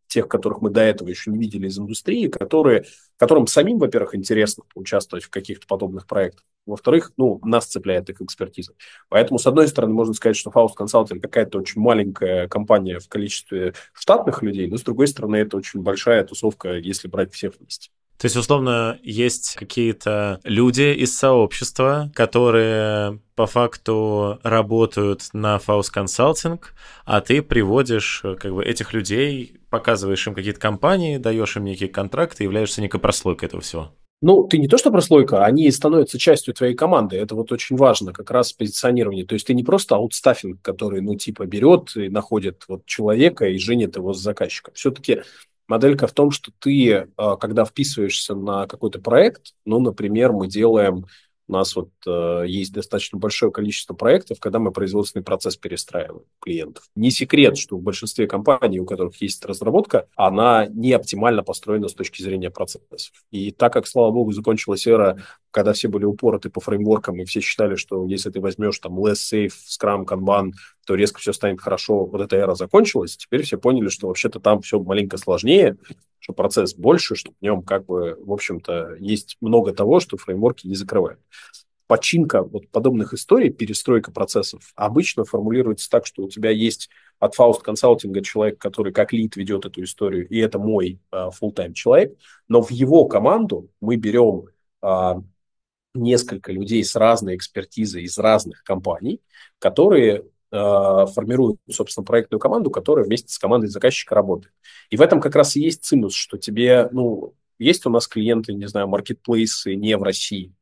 тех, которых мы до этого еще не видели из индустрии, которые, которым самим, во-первых, интересно поучаствовать в каких-то подобных проектах. Во-вторых, ну, нас цепляет их экспертиза. Поэтому, с одной стороны, можно сказать, что Faust Consulting какая-то очень маленькая компания в количестве штатных людей, но, с другой стороны, это очень большая тусовка, если брать всех вместе. То есть, условно, есть какие-то люди из сообщества, которые по факту работают на Faust Consulting, а ты приводишь как бы этих людей, показываешь им какие-то компании, даешь им некие контракты, являешься некой прослойкой этого всего. Ну, ты не то что прослойка, они становятся частью твоей команды. Это вот очень важно, как раз позиционирование. То есть ты не просто аутстаффинг, который, ну, типа берет и находит вот человека и женит его с заказчиком. Все-таки моделька в том, что ты, когда вписываешься на какой-то проект, ну, например, мы делаем, у нас вот э, есть достаточно большое количество проектов, когда мы производственный процесс перестраиваем у клиентов. Не секрет, что в большинстве компаний, у которых есть разработка, она не оптимально построена с точки зрения процессов. И так как, слава богу, закончилась эра, когда все были упороты по фреймворкам, и все считали, что если ты возьмешь там Less Safe, Scrum, Kanban, то резко все станет хорошо, вот эта эра закончилась, теперь все поняли, что вообще-то там все маленько сложнее, что процесс больше, что в нем как бы, в общем-то, есть много того, что фреймворки не закрывают. Починка вот подобных историй, перестройка процессов обычно формулируется так, что у тебя есть от Faust Consulting человек, который как лид ведет эту историю, и это мой uh, full-time человек, но в его команду мы берем uh, несколько людей с разной экспертизой из разных компаний, которые формируют, собственно, проектную команду, которая вместе с командой заказчика работает. И в этом как раз и есть цимус, что тебе, ну, есть у нас клиенты, не знаю, маркетплейсы не в России.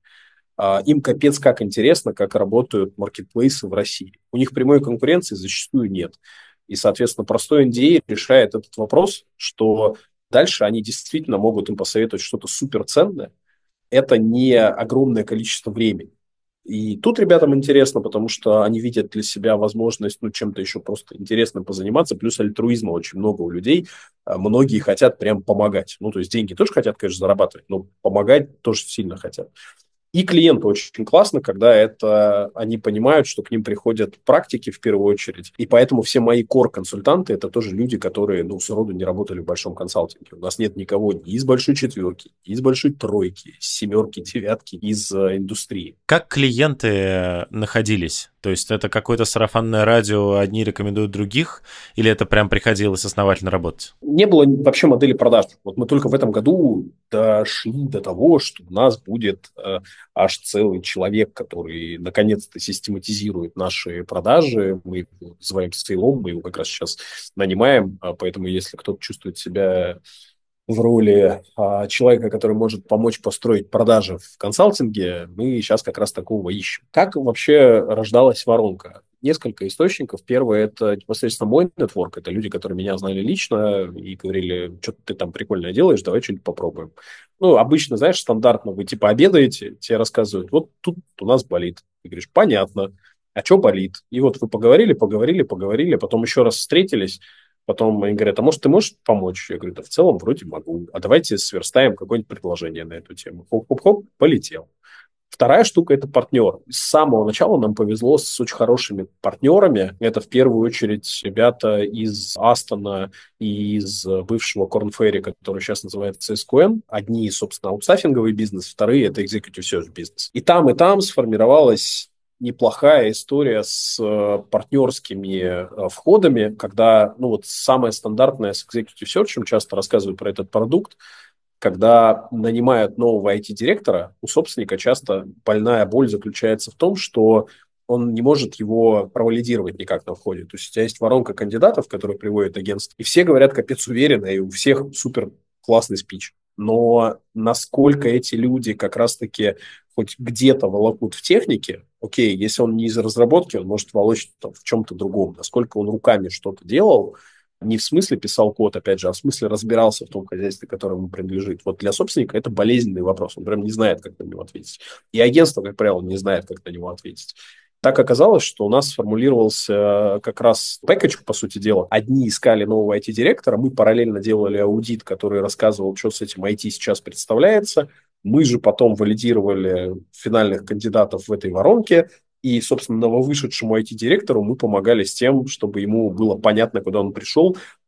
Им капец как интересно, как работают маркетплейсы в России. У них прямой конкуренции зачастую нет. И, соответственно, простой эн ди эй решает этот вопрос, что дальше они действительно могут им посоветовать что-то суперценное. Это не огромное количество времени. И тут ребятам интересно, потому что они видят для себя возможность, ну, чем-то еще просто интересным позаниматься, плюс альтруизма очень много у людей, многие хотят прям помогать. Ну, то есть деньги тоже хотят, конечно, зарабатывать, но помогать тоже сильно хотят. И клиенту очень классно, когда это они понимают, что к ним приходят практики в первую очередь. И поэтому все мои кор-консультанты – это тоже люди, которые, ну, сроду не работали в большом консалтинге. У нас нет никого ни из большой четверки, ни из большой тройки, семерки, девятки, из э, индустрии. Как клиенты находились? То есть это какое-то сарафанное радио, одни рекомендуют других, или это прям приходилось основательно работать? Не было вообще модели продаж. Вот мы только в этом году дошли до того, что у нас будет э, аж целый человек, который наконец-то систематизирует наши продажи. Мы его называем сейлом, мы его как раз сейчас нанимаем, поэтому если кто-то чувствует себя в роли а, человека, который может помочь построить продажи в консалтинге, мы сейчас как раз такого ищем. Как вообще рождалась воронка? Несколько источников. Первое – это непосредственно мой нетворк. Это люди, которые меня знали лично и говорили, что ты там прикольное делаешь, давай что-нибудь попробуем. Ну, обычно, знаешь, стандартно вы типа обедаете, тебе рассказывают, вот тут у нас болит. Ты говоришь, понятно. А что болит? И вот вы поговорили, поговорили, поговорили, потом еще раз встретились. Потом они говорят, а может, ты можешь помочь? Я говорю, да в целом вроде могу. А давайте сверстаем какое-нибудь предложение на эту тему. Хоп-хоп-хоп, полетел. Вторая штука – это партнер. С самого начала нам повезло с очень хорошими партнерами. Это в первую очередь ребята из Астона и из бывшего Корн Ферри, который сейчас называется эс ку эн. Одни, собственно, аутстаффинговый бизнес, вторые – это executive search бизнес. И там, и там сформировалась неплохая история с э, партнерскими э, входами, когда, ну вот самое стандартное с Executive Search, часто рассказывают про этот продукт, когда нанимают нового ай ти-директора, у собственника часто больная боль заключается в том, что он не может его провалидировать никак на входе. То есть у тебя есть воронка кандидатов, которые приводят агентство, и все говорят капец уверенно, и у всех супер классный спич. Но насколько эти люди как раз-таки хоть где-то волокут в технике, окей, если он не из разработки, он может волочь там, в чем-то другом. Насколько он руками что-то делал, не в смысле писал код, опять же, а в смысле разбирался в том хозяйстве, которому принадлежит. Вот для собственника это болезненный вопрос. Он прям не знает, как на него ответить. И агентство, как правило, не знает, как на него ответить. Так оказалось, что у нас сформулировался как раз пэкэдж, по сути дела. Одни искали нового ай ти-директора, мы параллельно делали аудит, который рассказывал, что с этим ай ти сейчас представляется. Мы же потом валидировали финальных кандидатов в этой воронке, и, собственно, нововышедшему ай ти-директору мы помогали с тем, чтобы ему было понятно, куда он пришел,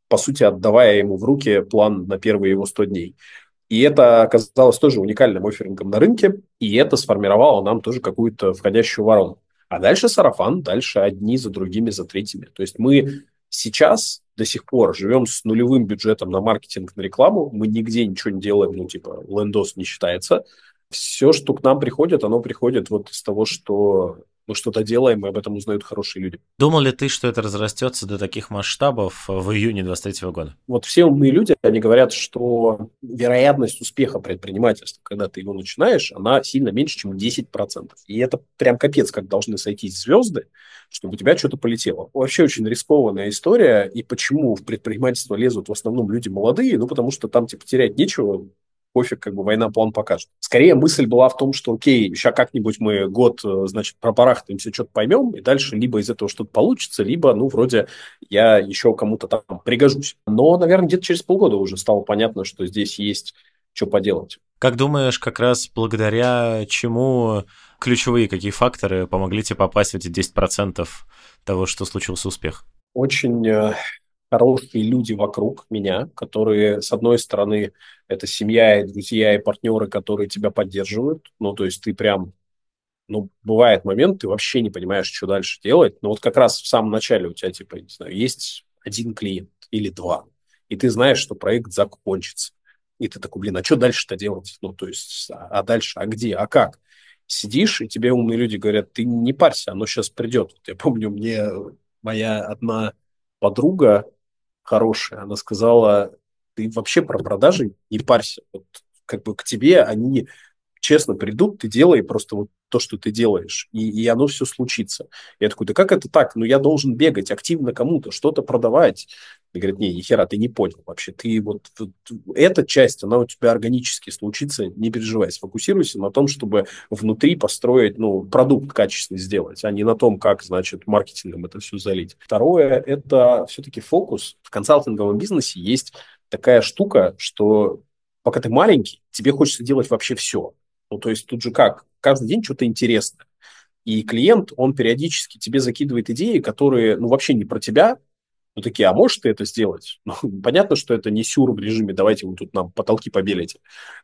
по сути, отдавая ему в руки план на первые его сто дней. И это оказалось тоже уникальным офферингом на рынке, и это сформировало нам тоже какую-то входящую воронку. А дальше сарафан, дальше одни за другими, за третьими. То есть мы сейчас до сих пор живем с нулевым бюджетом на маркетинг, на рекламу. Мы нигде ничего не делаем, ну, типа, лендос не считается. Все, что к нам приходит, оно приходит вот из того, что мы что-то делаем, и об этом узнают хорошие люди. Думал ли ты, что это разрастется до таких масштабов в июне двадцать третьего года? Вот все умные люди, они говорят, что вероятность успеха предпринимательства, когда ты его начинаешь, она сильно меньше, чем десять процентов. И это прям капец, как должны сойтись звезды, чтобы у тебя что-то полетело. Вообще очень рискованная история. И почему в предпринимательство лезут в основном люди молодые? Ну, потому что там типа терять нечего, пофиг, как бы война план покажет. Скорее мысль была в том, что окей, сейчас как-нибудь мы год, значит, пропарахтаемся, что-то поймем, и дальше либо из этого что-то получится, либо, ну, вроде я еще кому-то там пригожусь. Но, наверное, где-то через полгода уже стало понятно, что здесь есть что поделать. Как думаешь, как раз благодаря чему ключевые какие факторы помогли тебе попасть в эти десять процентов того, что случился успех? Очень э, хорошие люди вокруг меня, которые, с одной стороны, это семья и друзья и партнеры, которые тебя поддерживают. Ну, то есть ты прям, ну, бывает момент, ты вообще не понимаешь, что дальше делать. Но вот как раз в самом начале у тебя, типа, не знаю, есть один клиент или два, и ты знаешь, что проект закончится. И ты такой, блин, а что дальше-то делать? Ну, то есть, а, а дальше, а где, а как? Сидишь, и тебе умные люди говорят, ты не парься, оно сейчас придет. Вот я помню, мне моя одна подруга хорошая, она сказала, ты вообще про продажи не парься. Вот как бы к тебе они честно придут, ты делай просто вот то, что ты делаешь, и, и оно все случится. Я такой, да как это так? Ну, я должен бегать активно кому-то, что-то продавать. И говорит, не, нихера, ты не понял вообще. Ты вот, вот эта часть, она у тебя органически случится, не переживай. Сфокусируйся на том, чтобы внутри построить, ну, продукт качественный сделать, а не на том, как, значит, маркетингом это все залить. Второе, это все-таки фокус. В консалтинговом бизнесе есть такая штука, что пока ты маленький, тебе хочется делать вообще все. Ну, то есть тут же как? Каждый день что-то интересное. И клиент, он периодически тебе закидывает идеи, которые, ну, вообще не про тебя. Ну, такие, а можешь ты это сделать? Ну, понятно, что это не сюр в режиме, давайте вы тут нам потолки побелите.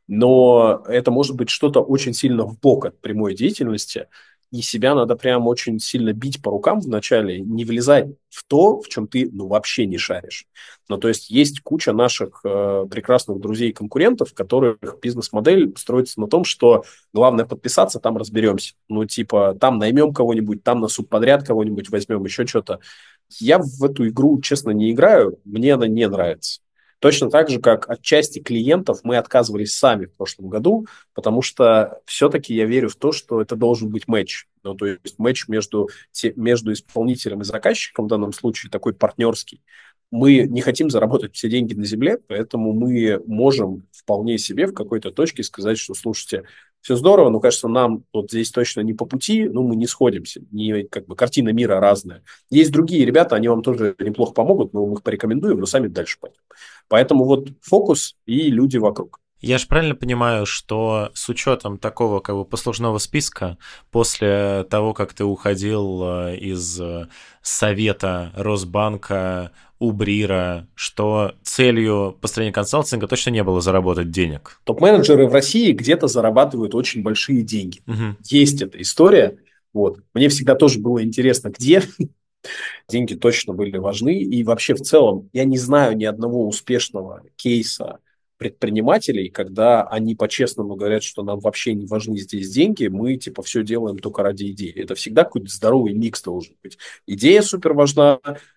Но это может быть что-то очень сильно вбок от прямой деятельности. И себя надо прям очень сильно бить по рукам вначале, не влезать в то, в чем ты, ну, вообще не шаришь. Ну, то есть есть куча наших э, прекрасных друзей и конкурентов, которых бизнес-модель строится на том, что главное подписаться, там разберемся. Ну, типа, там наймем кого-нибудь, там на субподряд кого-нибудь возьмем, еще что-то. Я в эту игру, честно, не играю, мне она не нравится. Точно так же, как от части клиентов мы отказывались сами в прошлом году, потому что все-таки я верю в то, что это должен быть матч. Ну, то есть матч между, те, между исполнителем и заказчиком, в данном случае такой партнерский. Мы не хотим заработать все деньги на земле, поэтому мы можем вполне себе в какой-то точке сказать, что, слушайте, все здорово, но, кажется, нам вот здесь точно не по пути, ну, мы не сходимся, не, как бы картина мира разная. Есть другие ребята, они вам тоже неплохо помогут, мы вам их порекомендуем, но сами дальше пойдем. Поэтому вот фокус и люди вокруг. Я же правильно понимаю, что с учетом такого как бы послужного списка, после того, как ты уходил э, из э, совета Росбанка, Убрира, что целью построения консалтинга точно не было заработать денег? Топ-менеджеры в России где-то зарабатывают очень большие деньги. Угу. Есть эта история. Вот. Мне всегда тоже было интересно, где. Деньги точно были важны. И вообще в целом я не знаю ни одного успешного кейса предпринимателей, когда они по-честному говорят, что нам вообще не важны здесь деньги, мы типа все делаем только ради идеи. Это всегда какой-то здоровый микс должен быть. Идея супер важна,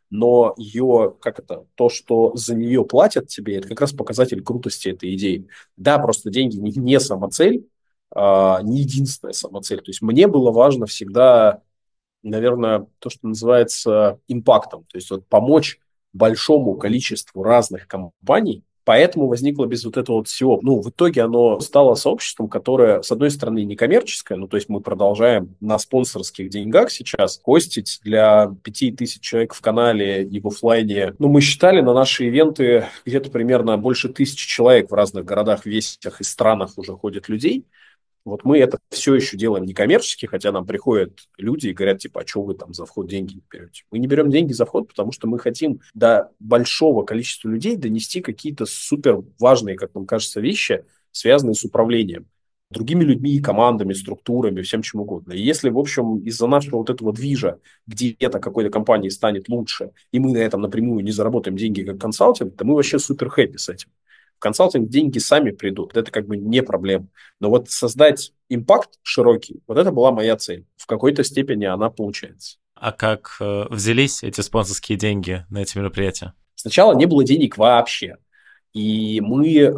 но ее, как это, то, что за нее платят тебе, это как раз показатель крутости этой идеи. Да, просто деньги не, не самоцель, а, не единственная самоцель. То есть мне было важно всегда, наверное, то, что называется импактом, то есть вот помочь большому количеству разных компаний. Поэтому возникло без вот этого вот всего. Ну, в итоге оно стало сообществом, которое, с одной стороны, некоммерческое, ну, то есть мы продолжаем на спонсорских деньгах сейчас хостить для пяти тысяч человек в канале и в офлайне. Ну, мы считали на наши ивенты где-то примерно больше тысячи человек в разных городах, весях и странах уже ходят людей. Вот мы это все еще делаем некоммерчески, хотя нам приходят люди и говорят, типа, а что вы там за вход деньги не берете? Мы не берем деньги за вход, потому что мы хотим до большого количества людей донести какие-то супер важные, как нам кажется, вещи, связанные с управлением другими людьми, командами, структурами, всем чем угодно. И если, в общем, из-за нашего вот этого движа где-то какой-то компании станет лучше, и мы на этом напрямую не заработаем деньги как консалтинг, то мы вообще супер хэппи с этим. В консалтинг деньги сами придут, это как бы не проблема. Но вот создать импакт широкий, вот это была моя цель. В какой-то степени она получается. А как э, взялись эти спонсорские деньги на эти мероприятия? Сначала не было денег вообще. И мы э,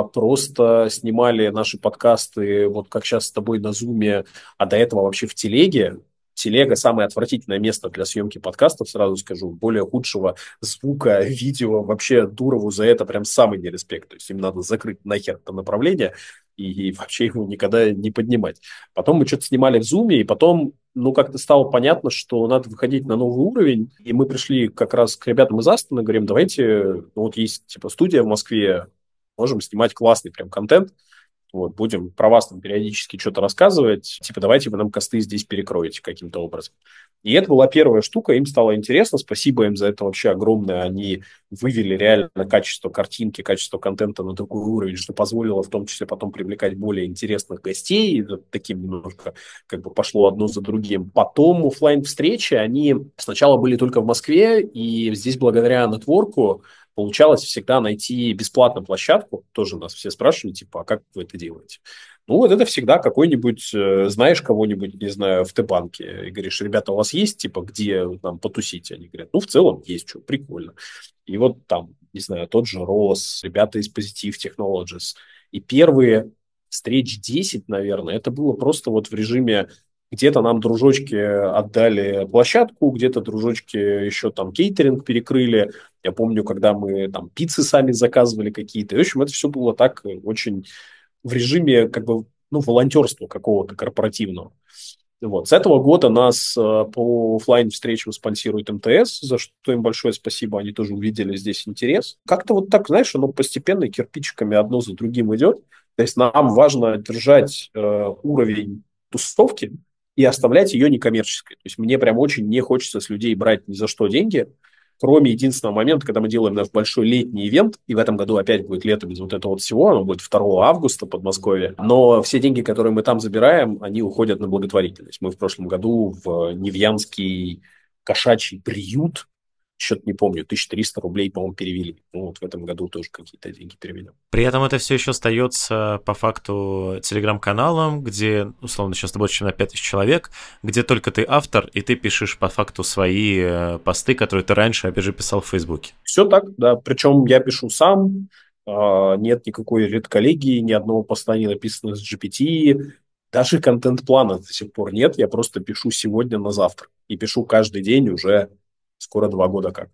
просто снимали наши подкасты, вот как сейчас с тобой на Зуме, а до этого вообще в Телеге. Телега – самое отвратительное место для съемки подкастов, сразу скажу. Более худшего звука, видео. Вообще Дурову за это прям самый нереспект. То есть им надо закрыть нахер это направление и, и вообще его никогда не поднимать. Потом мы что-то снимали в Зуме, и потом, ну, как-то стало понятно, что надо выходить на новый уровень. И мы пришли как раз к ребятам из Астона, говорим, давайте, ну, вот есть типа студия в Москве, можем снимать классный прям контент. Вот, будем про вас там периодически что-то рассказывать. Типа, давайте вы нам косты здесь перекроете каким-то образом. И это была первая штука, им стало интересно. Спасибо им за это вообще огромное. Они вывели реально качество картинки, качество контента на такой уровень, что позволило в том числе потом привлекать более интересных гостей. И таким немножко как бы пошло одно за другим. Потом офлайн встречи, они сначала были только в Москве, и здесь благодаря нетворку получалось всегда найти бесплатно площадку. Тоже нас все спрашивали, типа, а как вы это делаете? Ну, вот это всегда какой-нибудь, э, знаешь кого-нибудь, не знаю, в Т-банке, и говоришь, ребята, у вас есть, типа, где нам потусить? Они говорят, ну, в целом есть, что, прикольно. И вот там, не знаю, тот же Рос, ребята из Positive Technologies. И первые встреч десять, наверное, это было просто вот в режиме где-то нам дружочки отдали площадку, где-то дружочки еще там кейтеринг перекрыли. Я помню, когда мы там пиццы сами заказывали какие-то. В общем, это все было так очень в режиме как бы, ну, волонтерства какого-то корпоративного. Вот. С этого года нас э, по офлайн встречам спонсирует эм тэ эс, за что им большое спасибо, они тоже увидели здесь интерес. Как-то вот так, знаешь, оно постепенно кирпичиками одно за другим идет. То есть нам важно держать э, уровень тусовки и оставлять ее некоммерческой. То есть мне прям очень не хочется с людей брать ни за что деньги, кроме единственного момента, когда мы делаем наш большой летний ивент, и в этом году опять будет лето без вот этого вот всего, оно будет второго августа в Подмосковье, но все деньги, которые мы там забираем, они уходят на благотворительность. Мы в прошлом году в Невьянский кошачий приют, что-то не помню, тысяча триста рублей, по-моему, перевели. Ну, вот в этом году тоже какие-то деньги перевели. При этом это все еще остается по факту телеграм-каналом, где, условно, сейчас больше, чем на пять тысяч человек, где только ты автор, и ты пишешь по факту свои э, посты, которые ты раньше, опять же, писал в Фейсбуке. Все так, да. Причем я пишу сам, э, нет никакой редколлегии, ни одного поста не написано с джи пи ти, даже контент-плана до сих пор нет. Я просто пишу сегодня на завтра. И пишу каждый день уже скоро два года как.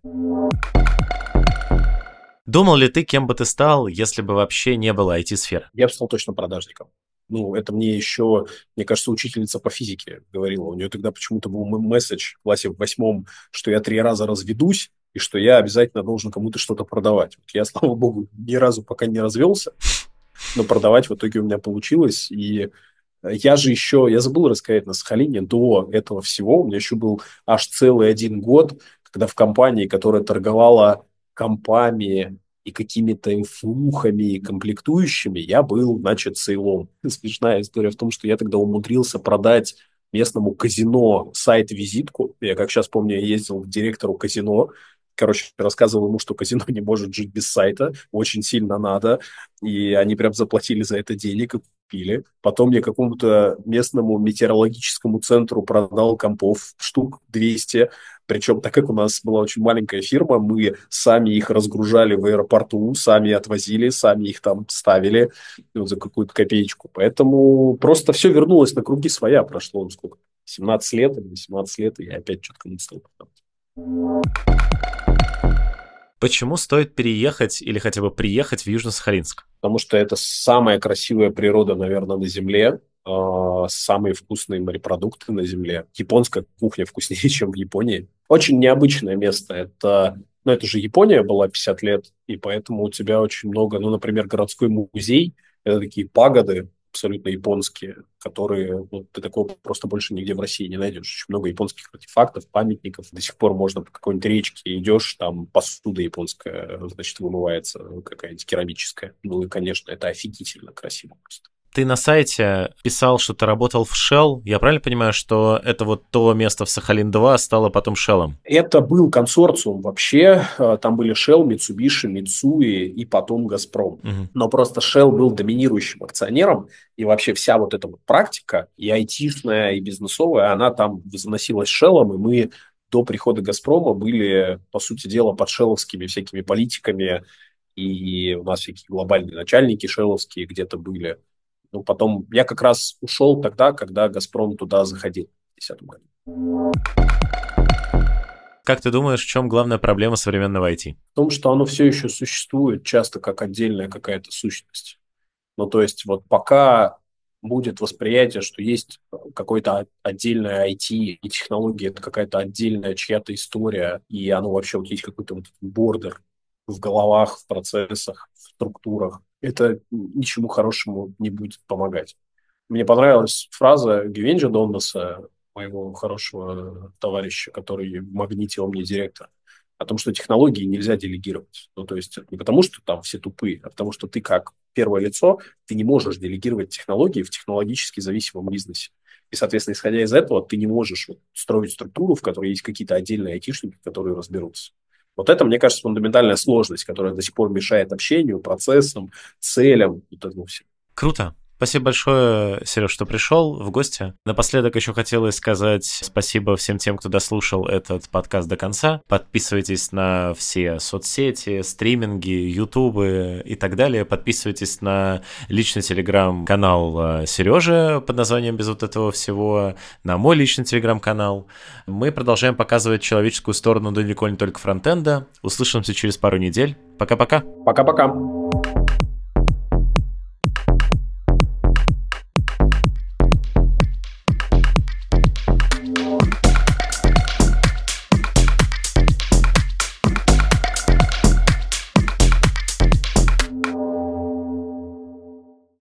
Думал ли ты, кем бы ты стал, если бы вообще не было ай ти-сферы? Я бы стал точно продажником. Ну, это мне еще, мне кажется, учительница по физике говорила. У нее тогда почему-то был месседж в классе в восьмом, что я три раза разведусь, и что я обязательно должен кому-то что-то продавать. Вот я, слава богу, ни разу пока не развелся, но продавать в итоге у меня получилось. И я же еще, я забыл рассказать на Сахалине, до этого всего у меня еще был аж целый один год, когда в компании, которая торговала компами и какими-то инфлухами и комплектующими, я был, значит, сейлом. Смешная история в том, что я тогда умудрился продать местному казино сайт-визитку. Я, как сейчас помню, я ездил к директору казино, короче, рассказывал ему, что казино не может жить без сайта, очень сильно надо, и они прям заплатили за это денег и купили. Потом я какому-то местному метеорологическому центру продал компов штук двести, причем, так как у нас была очень маленькая фирма, мы сами их разгружали в аэропорту, сами отвозили, сами их там ставили ну, за какую-то копеечку. Поэтому просто все вернулось на круги своя. Прошло сколько? семнадцать лет или восемнадцать лет, и я опять что-то кому-то стал продавать. Почему стоит переехать или хотя бы приехать в Южно-Сахалинск? Потому что это самая красивая природа, наверное, на Земле. Самые вкусные морепродукты на Земле. Японская кухня вкуснее, чем в Японии. Очень необычное место. Это, ну, это же Япония была пятьдесят лет, и поэтому у тебя очень много, ну, например, городской музей. Это такие пагоды, абсолютно японские, которые ну, ты такого просто больше нигде в России не найдешь. Очень много японских артефактов, памятников. До сих пор можно по какой-нибудь речке идешь, там посуда японская, значит, вымывается какая-нибудь керамическая. Ну и, конечно, это офигительно красиво просто. Ты на сайте писал, что ты работал в Shell. Я правильно понимаю, что это вот то место в Сахалин-два стало потом Shell'ом? Это был консорциум вообще. Там были Shell, Mitsubishi, Mitsui и потом Газпром. Угу. Но просто Shell был доминирующим акционером, и вообще вся вот эта вот практика, и айтишная, и бизнесовая, она там заносилась Shell'ом, и мы до прихода Газпрома были, по сути дела, под шелловскими всякими политиками, и у нас всякие глобальные начальники шелловские где-то были. Ну, потом я как раз ушел тогда, когда «Газпром» туда заходил в две тысячи десятом году. Как ты думаешь, в чем главная проблема современного ай ти? В том, что оно все еще существует часто как отдельная какая-то сущность. Ну, то есть вот пока будет восприятие, что есть какой-то отдельное ай ти, и технология – это какая-то отдельная чья-то история, и оно вообще вот есть какой-то вот бордер в головах, в процессах, в структурах, это ничему хорошему не будет помогать. Мне понравилась фраза Гвенджи Доннеса, моего хорошего товарища, который в «Магните» омни-директор, о том, что технологии нельзя делегировать. Ну, то есть не потому, что там все тупые, а потому, что ты как первое лицо, ты не можешь делегировать технологии в технологически зависимом бизнесе. И, соответственно, исходя из этого, ты не можешь вот строить структуру, в которой есть какие-то отдельные айтишники, которые разберутся. Вот это, мне кажется, фундаментальная сложность, которая до сих пор мешает общению, процессам, целям, вот этому всему. Круто. Спасибо большое, Сереж, что пришел в гости. Напоследок еще хотелось сказать спасибо всем тем, кто дослушал этот подкаст до конца. Подписывайтесь на все соцсети, стриминги, ютубы и так далее. Подписывайтесь на личный телеграм-канал Сережи под названием «Без вот этого всего», на мой личный телеграм-канал. Мы продолжаем показывать человеческую сторону далеко не только фронтенда. Услышимся через пару недель. Пока-пока. Пока-пока.